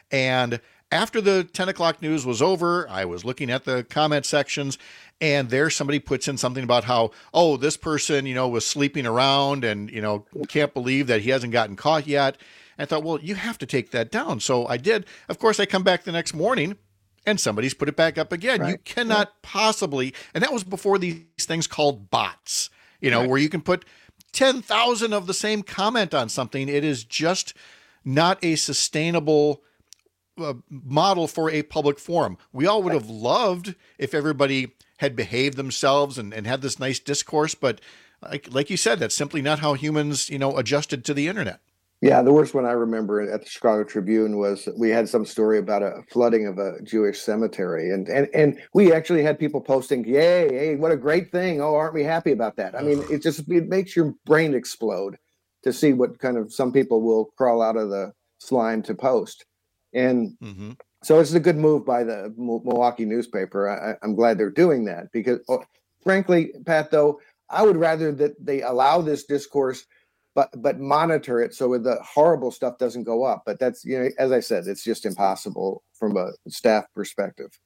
S19: And after the ten o'clock news was over, I was looking at the comment sections, and there somebody puts in something about how, oh, this person, you know, was sleeping around and, you know, can't believe that he hasn't gotten caught yet. And I thought, well, you have to take that down. So I did. Of course, I come back the next morning and somebody's put it back up again. Right. You cannot yeah. possibly, and that was before these things called bots, you know, right. where you can put ten thousand of the same comment on something. It is just not a sustainable uh, model for a public forum. We all would have loved if everybody had behaved themselves and, and had this nice discourse, but like, like you said, that's simply not how humans, you know, adjusted to the internet.
S2: Yeah, the worst one I remember at the Chicago Tribune was we had some story about a flooding of a Jewish cemetery, and and and we actually had people posting, "Yay, hey, what a great thing! Oh, aren't we happy about that?" I mean, it just it makes your brain explode to see what kind of some people will crawl out of the slime to post, and mm-hmm. so it's a good move by the Milwaukee newspaper. I, I'm glad they're doing that because, oh, frankly, Pat, though, I would rather that they allow this discourse. But but monitor it so the horrible stuff doesn't go up. But that's, you know, as I said, it's just impossible from a staff perspective.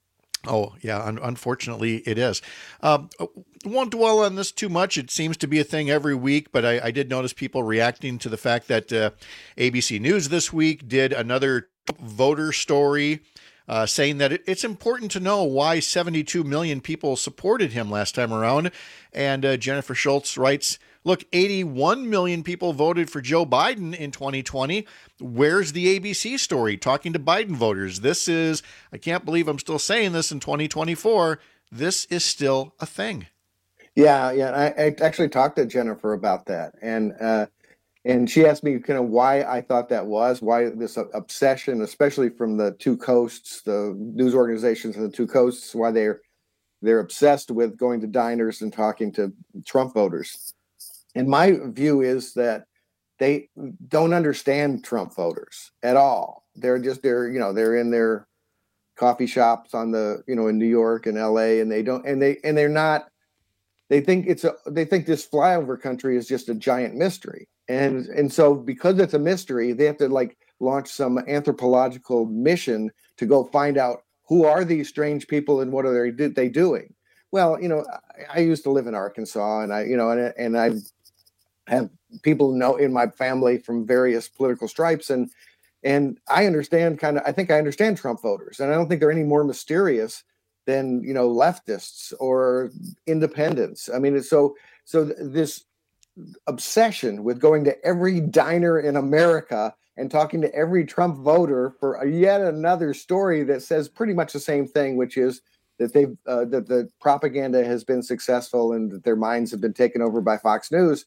S19: Oh, yeah, un- unfortunately it is. Um, won't dwell on this too much. It seems to be a thing every week, but I, I did notice people reacting to the fact that uh, A B C News this week did another voter story uh, saying that it, it's important to know why seventy-two million people supported him last time around. And uh, Jennifer Schultz writes, look, eighty-one million people voted for Joe Biden in twenty twenty. Where's the A B C story talking to Biden voters? This is, I can't believe I'm still saying this in twenty twenty-four. This is still a thing.
S2: Yeah, yeah. I, I actually talked to Jennifer about that. And uh, and she asked me kind of why I thought that was, why this obsession, especially from the two coasts, the news organizations in the two coasts, why they're they're obsessed with going to diners and talking to Trump voters. And my view is that they don't understand Trump voters at all. They're just, they're, you know, they're in their coffee shops on the, you know, in New York and L A, and they don't, and they, and they're not, they think it's a, they think this flyover country is just a giant mystery. And, and so because it's a mystery, they have to like launch some anthropological mission to go find out who are these strange people and what are they, they doing? Well, you know, I, I used to live in Arkansas, and I, you know, and, and I have people know in my family from various political stripes, and and I understand kind of, I think I understand Trump voters, and I don't think they're any more mysterious than, you know, leftists or independents. I mean, it's so so this obsession with going to every diner in America and talking to every Trump voter for a, yet another story that says pretty much the same thing, which is that they've uh, that the propaganda has been successful and that their minds have been taken over by Fox News.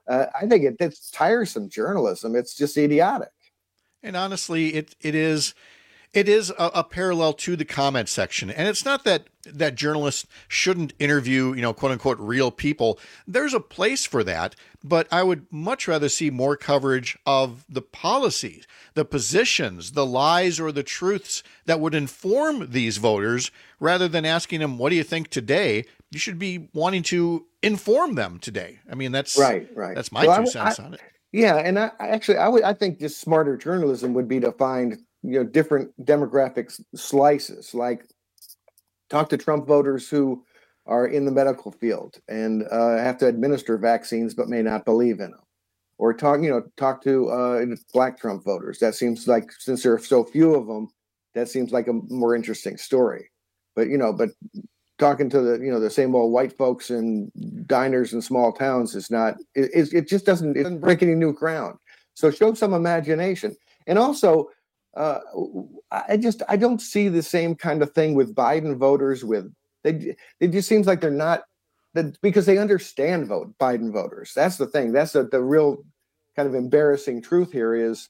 S2: uh, I think it, it's tiresome journalism. It's just idiotic.
S19: And honestly, it it is it is a, a parallel to the comment section. And it's not that that journalists shouldn't interview, you know, quote unquote, real people. There's a place for that. But I would much rather see more coverage of the policies, the positions, the lies or the truths that would inform these voters rather than asking them, what do you think today? You should be wanting to inform them today. I mean, that's
S2: right, right.
S19: That's my
S2: well,
S19: two
S2: I,
S19: cents
S2: I,
S19: on it.
S2: Yeah. And I, I actually, I would, I think just smarter journalism would be to find, you know, different demographic slices, like talk to Trump voters who are in the medical field and uh, have to administer vaccines but may not believe in them, or talk, you know, talk to uh, Black Trump voters. That seems like, since there are so few of them, that seems like a more interesting story. But you know, but talking to the you know the same old white folks in diners in small towns is not. It, it just doesn't it doesn't break any new ground. So show some imagination, and also. Uh, I just I don't see the same kind of thing with Biden voters. With they, it just seems like they're not that because they understand vote Biden voters. That's the thing. That's the, the real kind of embarrassing truth here is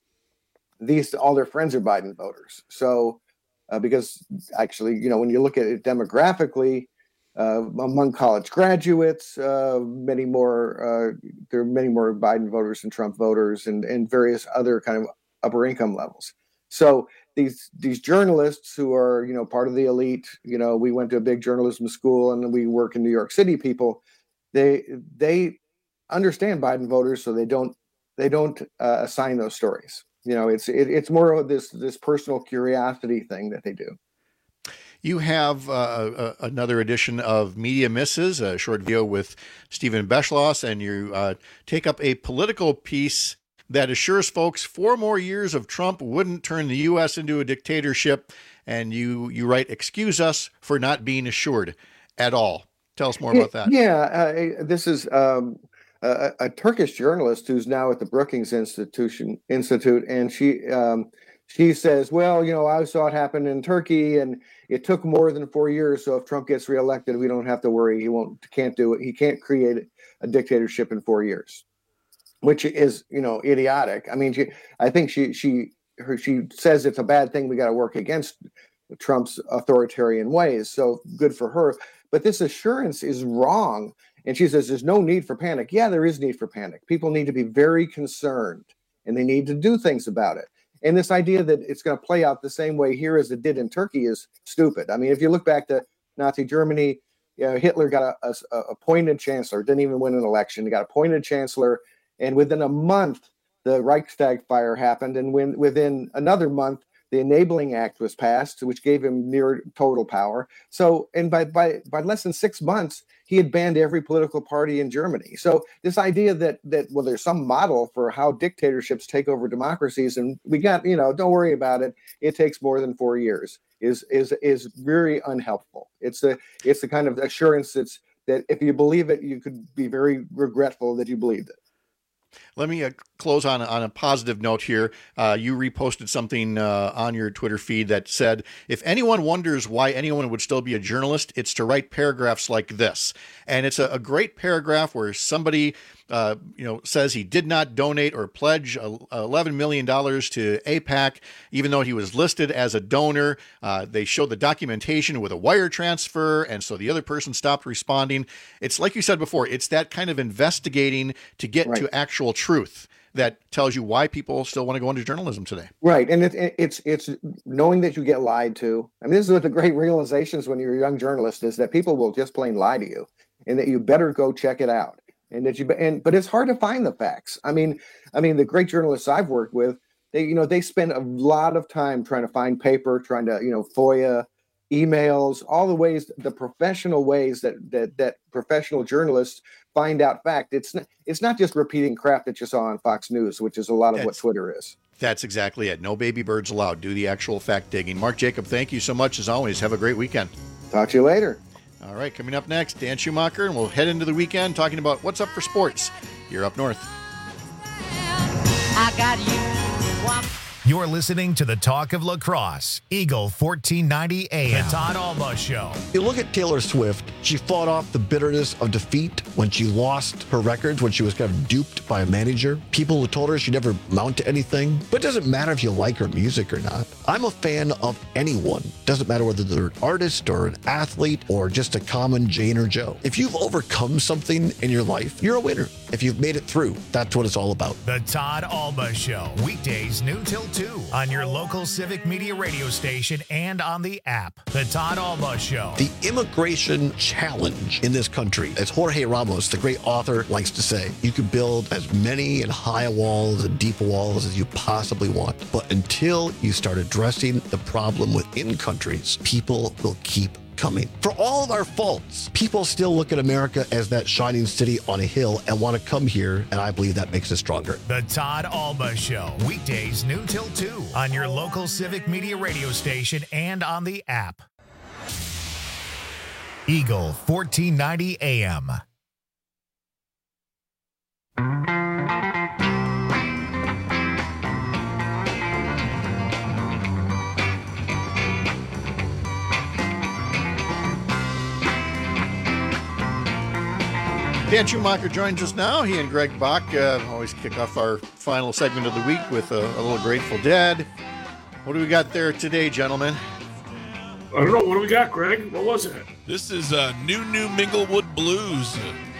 S2: these all their friends are Biden voters. So uh, because actually, you know, when you look at it demographically, uh, among college graduates, uh, many more uh, there are many more Biden voters than Trump voters, and and various other kind of upper income levels. So these these journalists who are, you know, part of the elite, you know, we went to a big journalism school and we work in New York City, people, they they understand Biden voters, so they don't they don't uh, assign those stories. You know, it's it, it's more of this this personal curiosity thing that they do.
S19: You have uh, a, another edition of Media Misses, a short video with Stephen Beschloss, and you uh, take up a political piece that assures folks four more years of Trump wouldn't turn the U S into a dictatorship. And you you write, excuse us for not being assured at all. Tell us more about that.
S2: Yeah, uh, this is um, a, a Turkish journalist who's now at the Brookings Institution Institute, and she um, she says, well, you know, I saw it happen in Turkey, and it took more than four years. So if Trump gets reelected, we don't have to worry. He won't can't do it. He can't create a dictatorship in four years. Which is, you know, idiotic. I mean, she, I think she, she, her, she says it's a bad thing. We got to work against Trump's authoritarian ways. So good for her. But this assurance is wrong. And she says there's no need for panic. Yeah, there is need for panic. People need to be very concerned, and they need to do things about it. And this idea that it's going to play out the same way here as it did in Turkey is stupid. I mean, if you look back to Nazi Germany, you know, Hitler got a, a, a appointed chancellor, didn't even win an election. He got appointed chancellor. And within a month, the Reichstag fire happened. And when, within another month, the Enabling Act was passed, which gave him near total power. So, and by, by, by less than six months, he had banned every political party in Germany. So this idea that, that well, there's some model for how dictatorships take over democracies, and we got, you know, don't worry about it. It takes more than four years is, is, is very unhelpful. It's the, it's the kind of assurance that's, that if you believe it, you could be very regretful that you believed it.
S19: Let me uh, close on, on a positive note here. Uh, you reposted something uh, on your Twitter feed that said, if anyone wonders why anyone would still be a journalist, it's to write paragraphs like this. And it's a, a great paragraph where somebody uh, you know, says he did not donate or pledge eleven million dollars to AIPAC, even though he was listed as a donor. Uh, they showed the documentation with a wire transfer, and so the other person stopped responding. It's like you said before, it's that kind of investigating to get right to actual truth that tells you why people still want to go into journalism today.
S2: Right. And it, it's it's knowing that you get lied to. I mean, this is what the great realizations when you're a young journalist is that people will just plain lie to you, and that you better go check it out. And that you and but it's hard to find the facts. I mean, I mean, the great journalists I've worked with, they you know they spend a lot of time trying to find paper, trying to you know FOIA, emails, all the ways, the professional ways that that that professional journalists find out fact. It's not, it's not just repeating crap that you saw on Fox News, which is a lot of that's, what Twitter is.
S19: That's exactly it. No baby birds allowed. Do the actual fact digging. Mark Jacob, thank you so much as always. Have a great weekend.
S2: Talk to you later.
S19: All right, coming up next, Dan Schumacher, and we'll head into the weekend talking about what's up for sports. You're up north.
S24: I got you.
S1: You're listening to the Talk of Lacrosse, Eagle fourteen ninety A M. The Todd Alba Show.
S4: You look at Taylor Swift, she fought off the bitterness of defeat when she lost her records, when she was kind of duped by a manager. People who told her she'd never amount to anything. But it doesn't matter if you like her music or not. I'm a fan of anyone. Doesn't matter whether they're an artist or an athlete or just a common Jane or Joe. If you've overcome something in your life, you're a winner. If you've made it through, that's what it's all about.
S1: The Todd Alba Show, weekdays noon till two on your local Civic Media radio station and on the app. The Todd Alba Show.
S4: The immigration challenge in this country, as Jorge Ramos, the great author, likes to say, you can build as many and high walls and deep walls as you possibly want. But until you start addressing the problem within countries, people will keep coming. For all of our faults, people still look at America as that shining city on a hill and want to come here, and I believe that makes us stronger.
S1: The Todd Alba Show, weekdays noon till two on your local Civic Media radio station and on the app. Eagle fourteen ninety A M.
S19: Dan Schumacher joins us now. He and Greg Bach uh, always kick off our final segment of the week with a, a little Grateful Dead. What do we got there today, gentlemen?
S5: I don't know. What do we got, Greg? What was it?
S6: This is uh, New New Minglewood Blues.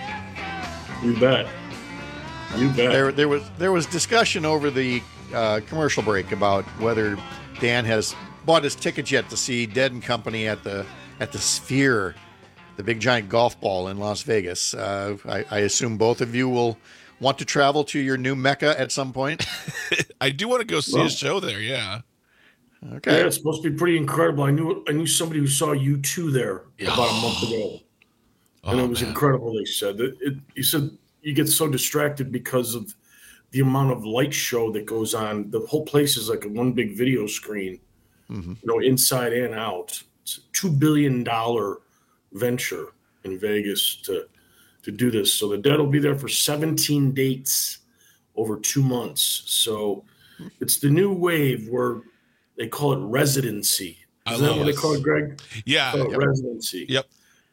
S5: You bet. You bet.
S19: There, there was there was discussion over the uh, commercial break about whether Dan has bought his tickets yet to see Dead and Company at the at the Sphere, the big giant golf ball in Las Vegas. Uh, I, I assume both of you will want to travel to your new Mecca at some point.
S6: I do want to go see
S5: Well,
S6: a show there. Yeah.
S19: Okay.
S5: Yeah, it's supposed to be pretty incredible. I knew I knew somebody who saw you two there about a month ago, and
S6: Oh,
S5: it was
S6: man.
S5: incredible. They said that it. You said you get so distracted because of the amount of light show that goes on. The whole place is like a one big video screen,
S19: Mm-hmm.
S5: you know, inside and out. It's a two billion dollar venture in Vegas to to do this. So the Dead will be there for seventeen dates over two months. So it's the new wave where they call it residency.
S6: I
S5: Is that
S6: love
S5: what they
S6: it.
S5: call it, Greg?
S6: Yeah.
S5: They call it
S6: Yep.
S5: residency.
S6: Yep.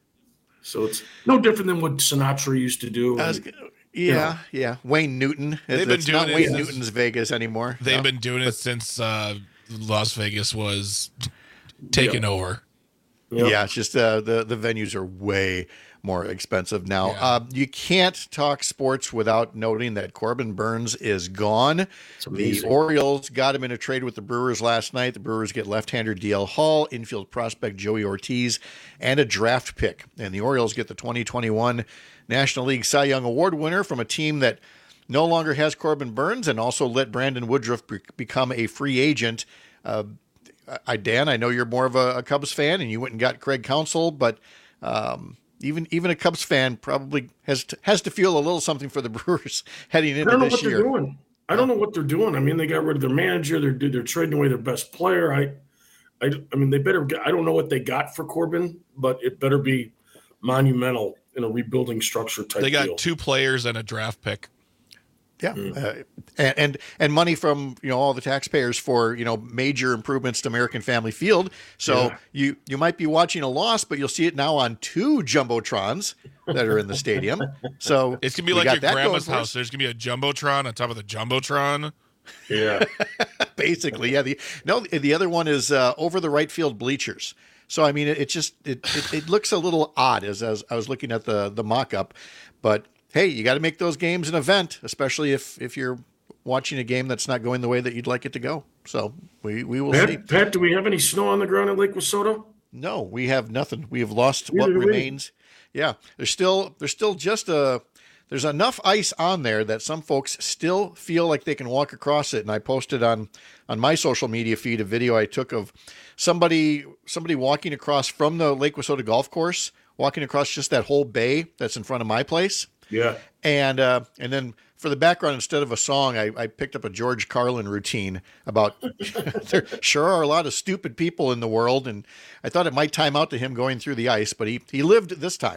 S5: So it's no different than what Sinatra used to do.
S19: I was
S5: and,
S19: g-
S5: you
S19: yeah,
S5: know,
S19: yeah. Wayne Newton.
S6: They've
S19: It's,
S6: been
S19: it's
S6: doing
S19: not
S6: it
S19: Wayne
S6: since-
S19: Newton's Vegas anymore.
S6: They've
S19: No.
S6: been doing it since uh, Las Vegas was taken over.
S19: Yeah, it's just uh, the the venues are way more expensive now. Uh, you can't talk sports without noting that Corbin Burns is gone. The
S5: amazing.
S19: Orioles got him in a trade with the Brewers last night. The Brewers get left-hander D L Hall, infield prospect Joey Ortiz, and a draft pick. And the Orioles get the twenty twenty-one National League Cy Young Award winner from a team that no longer has Corbin Burns and also let Brandon Woodruff be- become a free agent. Uh, I, Dan, I know you're more of a, a Cubs fan, and you went and got Craig Counsell, but um, even even a Cubs fan probably has to, has to feel a little something for the Brewers heading
S5: I
S19: into
S5: don't know
S19: this
S5: what
S19: year.
S5: they're doing. I don't know what they're doing. I mean, they got rid of their manager. They're they're trading away their best player. I, I, I mean, they better. Get, I don't know what they got for Corbin, but it better be monumental in a rebuilding structure type.
S6: They got
S5: deal.
S6: two players and a draft pick.
S19: Yeah, uh, and, and and money from you know all the taxpayers for you know major improvements to American Family Field. So
S5: Yeah.
S19: you you might be watching a loss, but you'll see it now on two jumbotrons that are in the stadium. So
S6: It's gonna be
S19: we
S6: like
S19: got
S6: your
S19: that going
S6: grandma's
S19: for us.
S6: house. There's gonna be a jumbotron on top of the jumbotron.
S5: Yeah,
S19: basically, yeah. The no, the other one is uh, over the right field bleachers. So I mean, it, it just it, it it looks a little odd as as I was looking at the the mock up, but hey, you got to make those games an event, especially if if you're watching a game that's not going the way that you'd like it to go. So we we will see.
S5: Pat, Pat, do we have any snow on the ground at Lake Wissota?
S19: No, we have nothing. We have lost
S5: Neither
S19: what
S5: do we.
S19: remains. Yeah, there's still there's still just a there's enough ice on there that some folks still feel like they can walk across it. And I posted on on my social media feed a video I took of somebody somebody walking across from the Lake Wissota golf course, walking across just that whole bay that's in front of my place.
S5: Yeah.
S19: And uh, and then for the background, instead of a song, I, I picked up a George Carlin routine about there sure are a lot of stupid people in the world, and I thought it might time out to him going through the ice, but he he lived this time.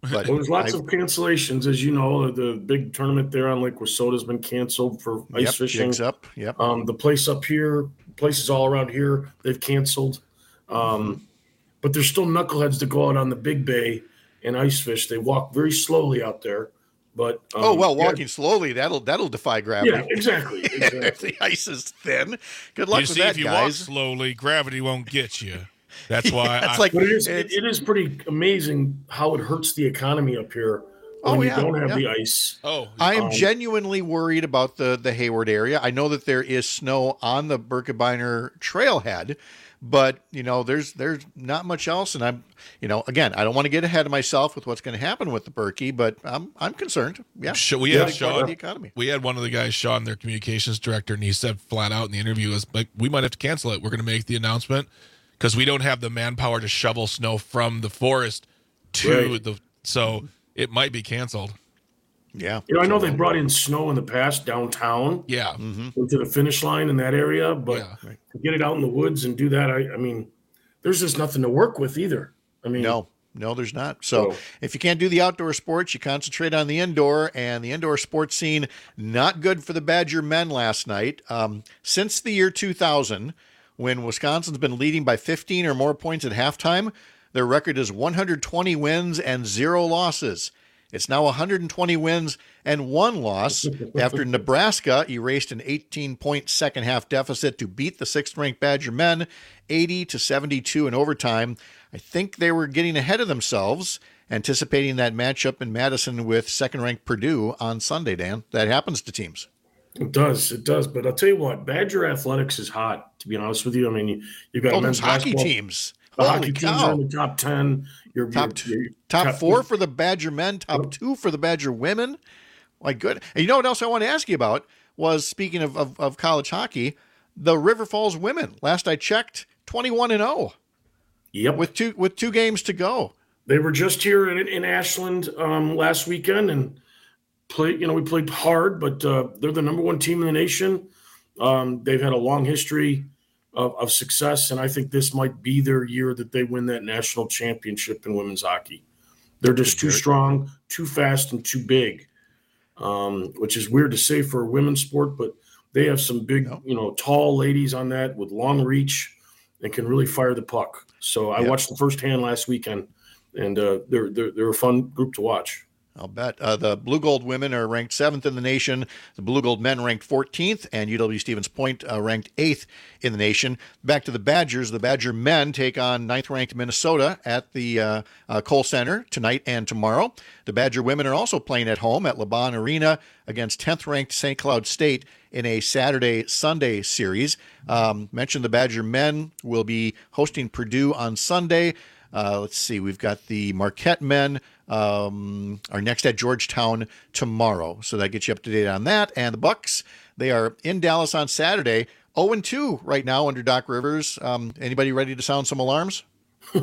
S19: But
S5: well, there's lots
S19: I,
S5: of cancellations, as you know. The big tournament there on Lake Wissota has been canceled for ice
S19: yep,
S5: fishing.
S19: Jigs Up. Yep.
S5: Um, the place up here, places all around here, they've canceled. Um, but there's still knuckleheads that go out on the Big Bay and ice fish. They walk very slowly out there. But um,
S19: oh well, walking
S5: yeah.
S19: slowly that'll that'll defy gravity.
S5: Yeah, exactly. exactly.
S19: If the ice is thin. Good luck
S6: you
S19: with
S6: see,
S19: that,
S6: if you
S19: guys.
S6: walk slowly, gravity won't get you. That's why.
S19: yeah, it's
S6: I,
S19: like
S5: but it is. It, it is pretty amazing how it hurts the economy up here when
S19: oh,
S5: you
S19: yeah,
S5: don't have
S19: yeah.
S5: the ice.
S6: Oh,
S19: I am
S5: um,
S19: genuinely worried about the the Hayward area. I know that there is snow on the Birkebeiner trailhead, but you know there's there's not much else, and I'm you know again I don't want to get ahead of myself with what's going to happen with the Berkey, but I'm I'm concerned. Yeah,
S6: we
S19: yeah,
S6: had Sean.
S19: the economy.
S6: We had one of the guys, Sean, their communications director, and he said flat out in the interview, "Was like we might have to cancel it. We're going to make the announcement because we don't have the manpower to shovel snow from the forest to
S5: Right.
S6: the so it might be canceled."
S19: Yeah,
S5: You know, I know they brought in snow in the past downtown.
S6: Yeah,
S19: mm-hmm.
S5: into the finish line in that area, but
S6: Yeah, right.
S5: to get it out in the woods and do that, I, I mean, there's just nothing to work with either. I mean,
S19: No, no, there's not. So
S5: So-
S19: if you can't do the outdoor sports, you concentrate on the indoor, and the indoor sports scene, not good for the Badger men last night. Um, since the year two thousand, when Wisconsin's been leading by fifteen or more points at halftime, their record is one hundred twenty wins and zero losses. It's now one hundred twenty wins and one loss after Nebraska erased an eighteen-point second-half deficit to beat the sixth-ranked Badger men, eighty to seventy-two in overtime. I think they were getting ahead of themselves, anticipating that matchup in Madison with second-ranked Purdue on Sunday, Dan. That happens to teams.
S5: It does, it does. But I'll tell you what, Badger athletics is hot. To be honest with you, I mean, you, you've got
S19: Oh,
S5: men's
S19: those hockey
S5: basketball.
S19: teams.
S5: The
S19: Holy
S5: hockey teams
S19: cow.
S5: are in the top ten. You're,
S19: Top
S5: you're, you're,
S19: Top four for the Badger men, top two for the Badger women. My good. And you know what else I want to ask you about was, speaking of, of, of college hockey, the River Falls women. Last I checked, twenty-one and oh.
S5: Yep.
S19: With two with two games to go.
S5: They were just here in, in Ashland um, last weekend and played. You know, we played hard, but uh, they're the number one team in the nation. Um, they've had a long history of, of success, and I think this might be their year that they win that national championship in women's hockey. They're just too strong, too fast, and too big, um, which is weird to say for a women's sport, but they have some big, you know, tall ladies on that with long reach and can really fire the puck. So I
S19: Yep.
S5: watched the first hand last weekend, and uh, they're, they're they're a fun group to watch.
S19: I'll bet. Uh, the Blue Gold women are ranked seventh in the nation. The Blue Gold men ranked fourteenth, and U W Stevens Point uh, ranked eighth in the nation. Back to the Badgers. The Badger men take on ninth-ranked Minnesota at the uh, uh, Kohl Center tonight and tomorrow. The Badger women are also playing at home at LeBron Arena against tenth-ranked Saint Cloud State in a Saturday-Sunday series. Um, mentioned the Badger men will be hosting Purdue on Sunday. Uh, let's see, we've got the Marquette men um, are next at Georgetown tomorrow. So that gets you up to date on that. And the Bucks, they are in Dallas on Saturday. oh and two right now under Doc Rivers. Um, anybody ready to sound some alarms?
S5: I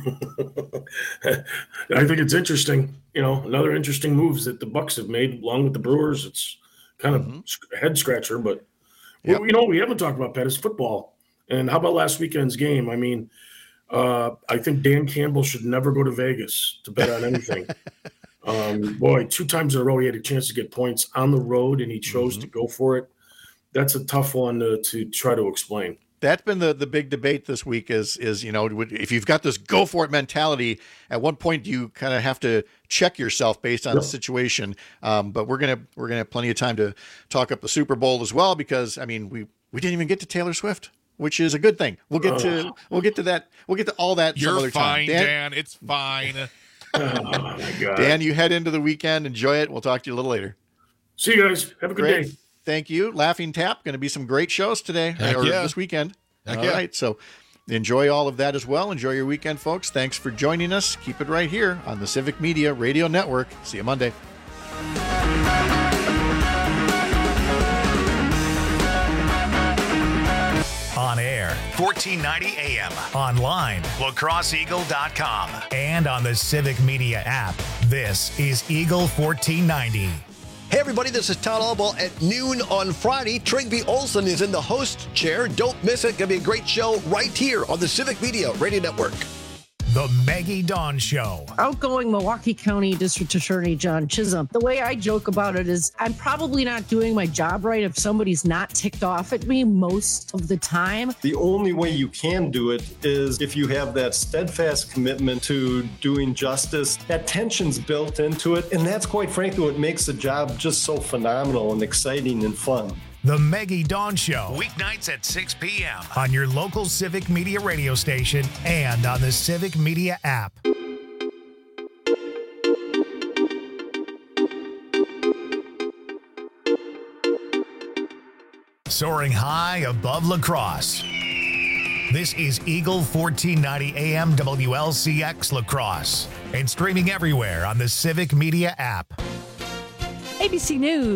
S5: think it's interesting. You know, another interesting moves that the Bucks have made along with the Brewers. It's kind of
S19: Mm-hmm.
S5: a head scratcher, but
S19: Yep.
S5: well, you know, we haven't talked about that is football. And how about last weekend's game? I mean, uh, I think Dan Campbell should never go to Vegas to bet on anything. um, boy, two times in a row he had a chance to get points on the road, and he chose
S19: Mm-hmm.
S5: to go for it. That's a tough one to, to try to explain.
S19: That's been the, the big debate this week is, is, you know, if you've got this go for it mentality, at one point you kind of have to check yourself based on
S5: Yep.
S19: the situation. Um, but we're going to, we're going to have plenty of time to talk up the Super Bowl as well, because I mean, we, we didn't even get to Taylor Swift, which is a good thing. We'll get to, we'll get to that. We'll get to all that some
S6: You're
S19: other
S6: fine,
S19: time.
S6: Dan. It's fine.
S5: Oh, my God.
S19: Dan, you head into the weekend. Enjoy it. We'll talk to you a little later.
S5: See you guys. Have a good
S19: Great.
S5: day.
S19: Thank you. Laughing Tap, going to be some great shows today
S6: Heck
S19: or
S6: yeah.
S19: this weekend.
S6: Heck
S19: All
S6: yeah.
S19: right. So enjoy all of that as well. Enjoy your weekend, folks. Thanks for joining us. Keep it right here on the Civic Media Radio Network. See you Monday.
S1: On air, fourteen ninety A M. Online, lacrosse eagle dot com. And on the Civic Media app. This is Eagle fourteen ninety.
S4: Hey everybody, this is Todd Allball at noon on Friday. Trygve Olsen is in the host chair. Don't miss it. Gonna be a great show right here on the Civic Media Radio Network.
S1: The Maggie Dawn Show.
S8: Outgoing Milwaukee County District Attorney John Chisholm. The way I joke about it is I'm probably not doing my job right if somebody's not ticked off at me most of the time.
S9: The only way you can do it is if you have that steadfast commitment to doing justice. That tension's built into it, and that's quite frankly what makes the job just so phenomenal and exciting and fun.
S1: The Maggie Dawn Show, weeknights at six p.m. on your local Civic Media radio station and on the Civic Media app. Soaring high above La Crosse. This is Eagle fourteen ninety A M W L C X La Crosse and streaming everywhere on the Civic Media app.
S10: A B C News.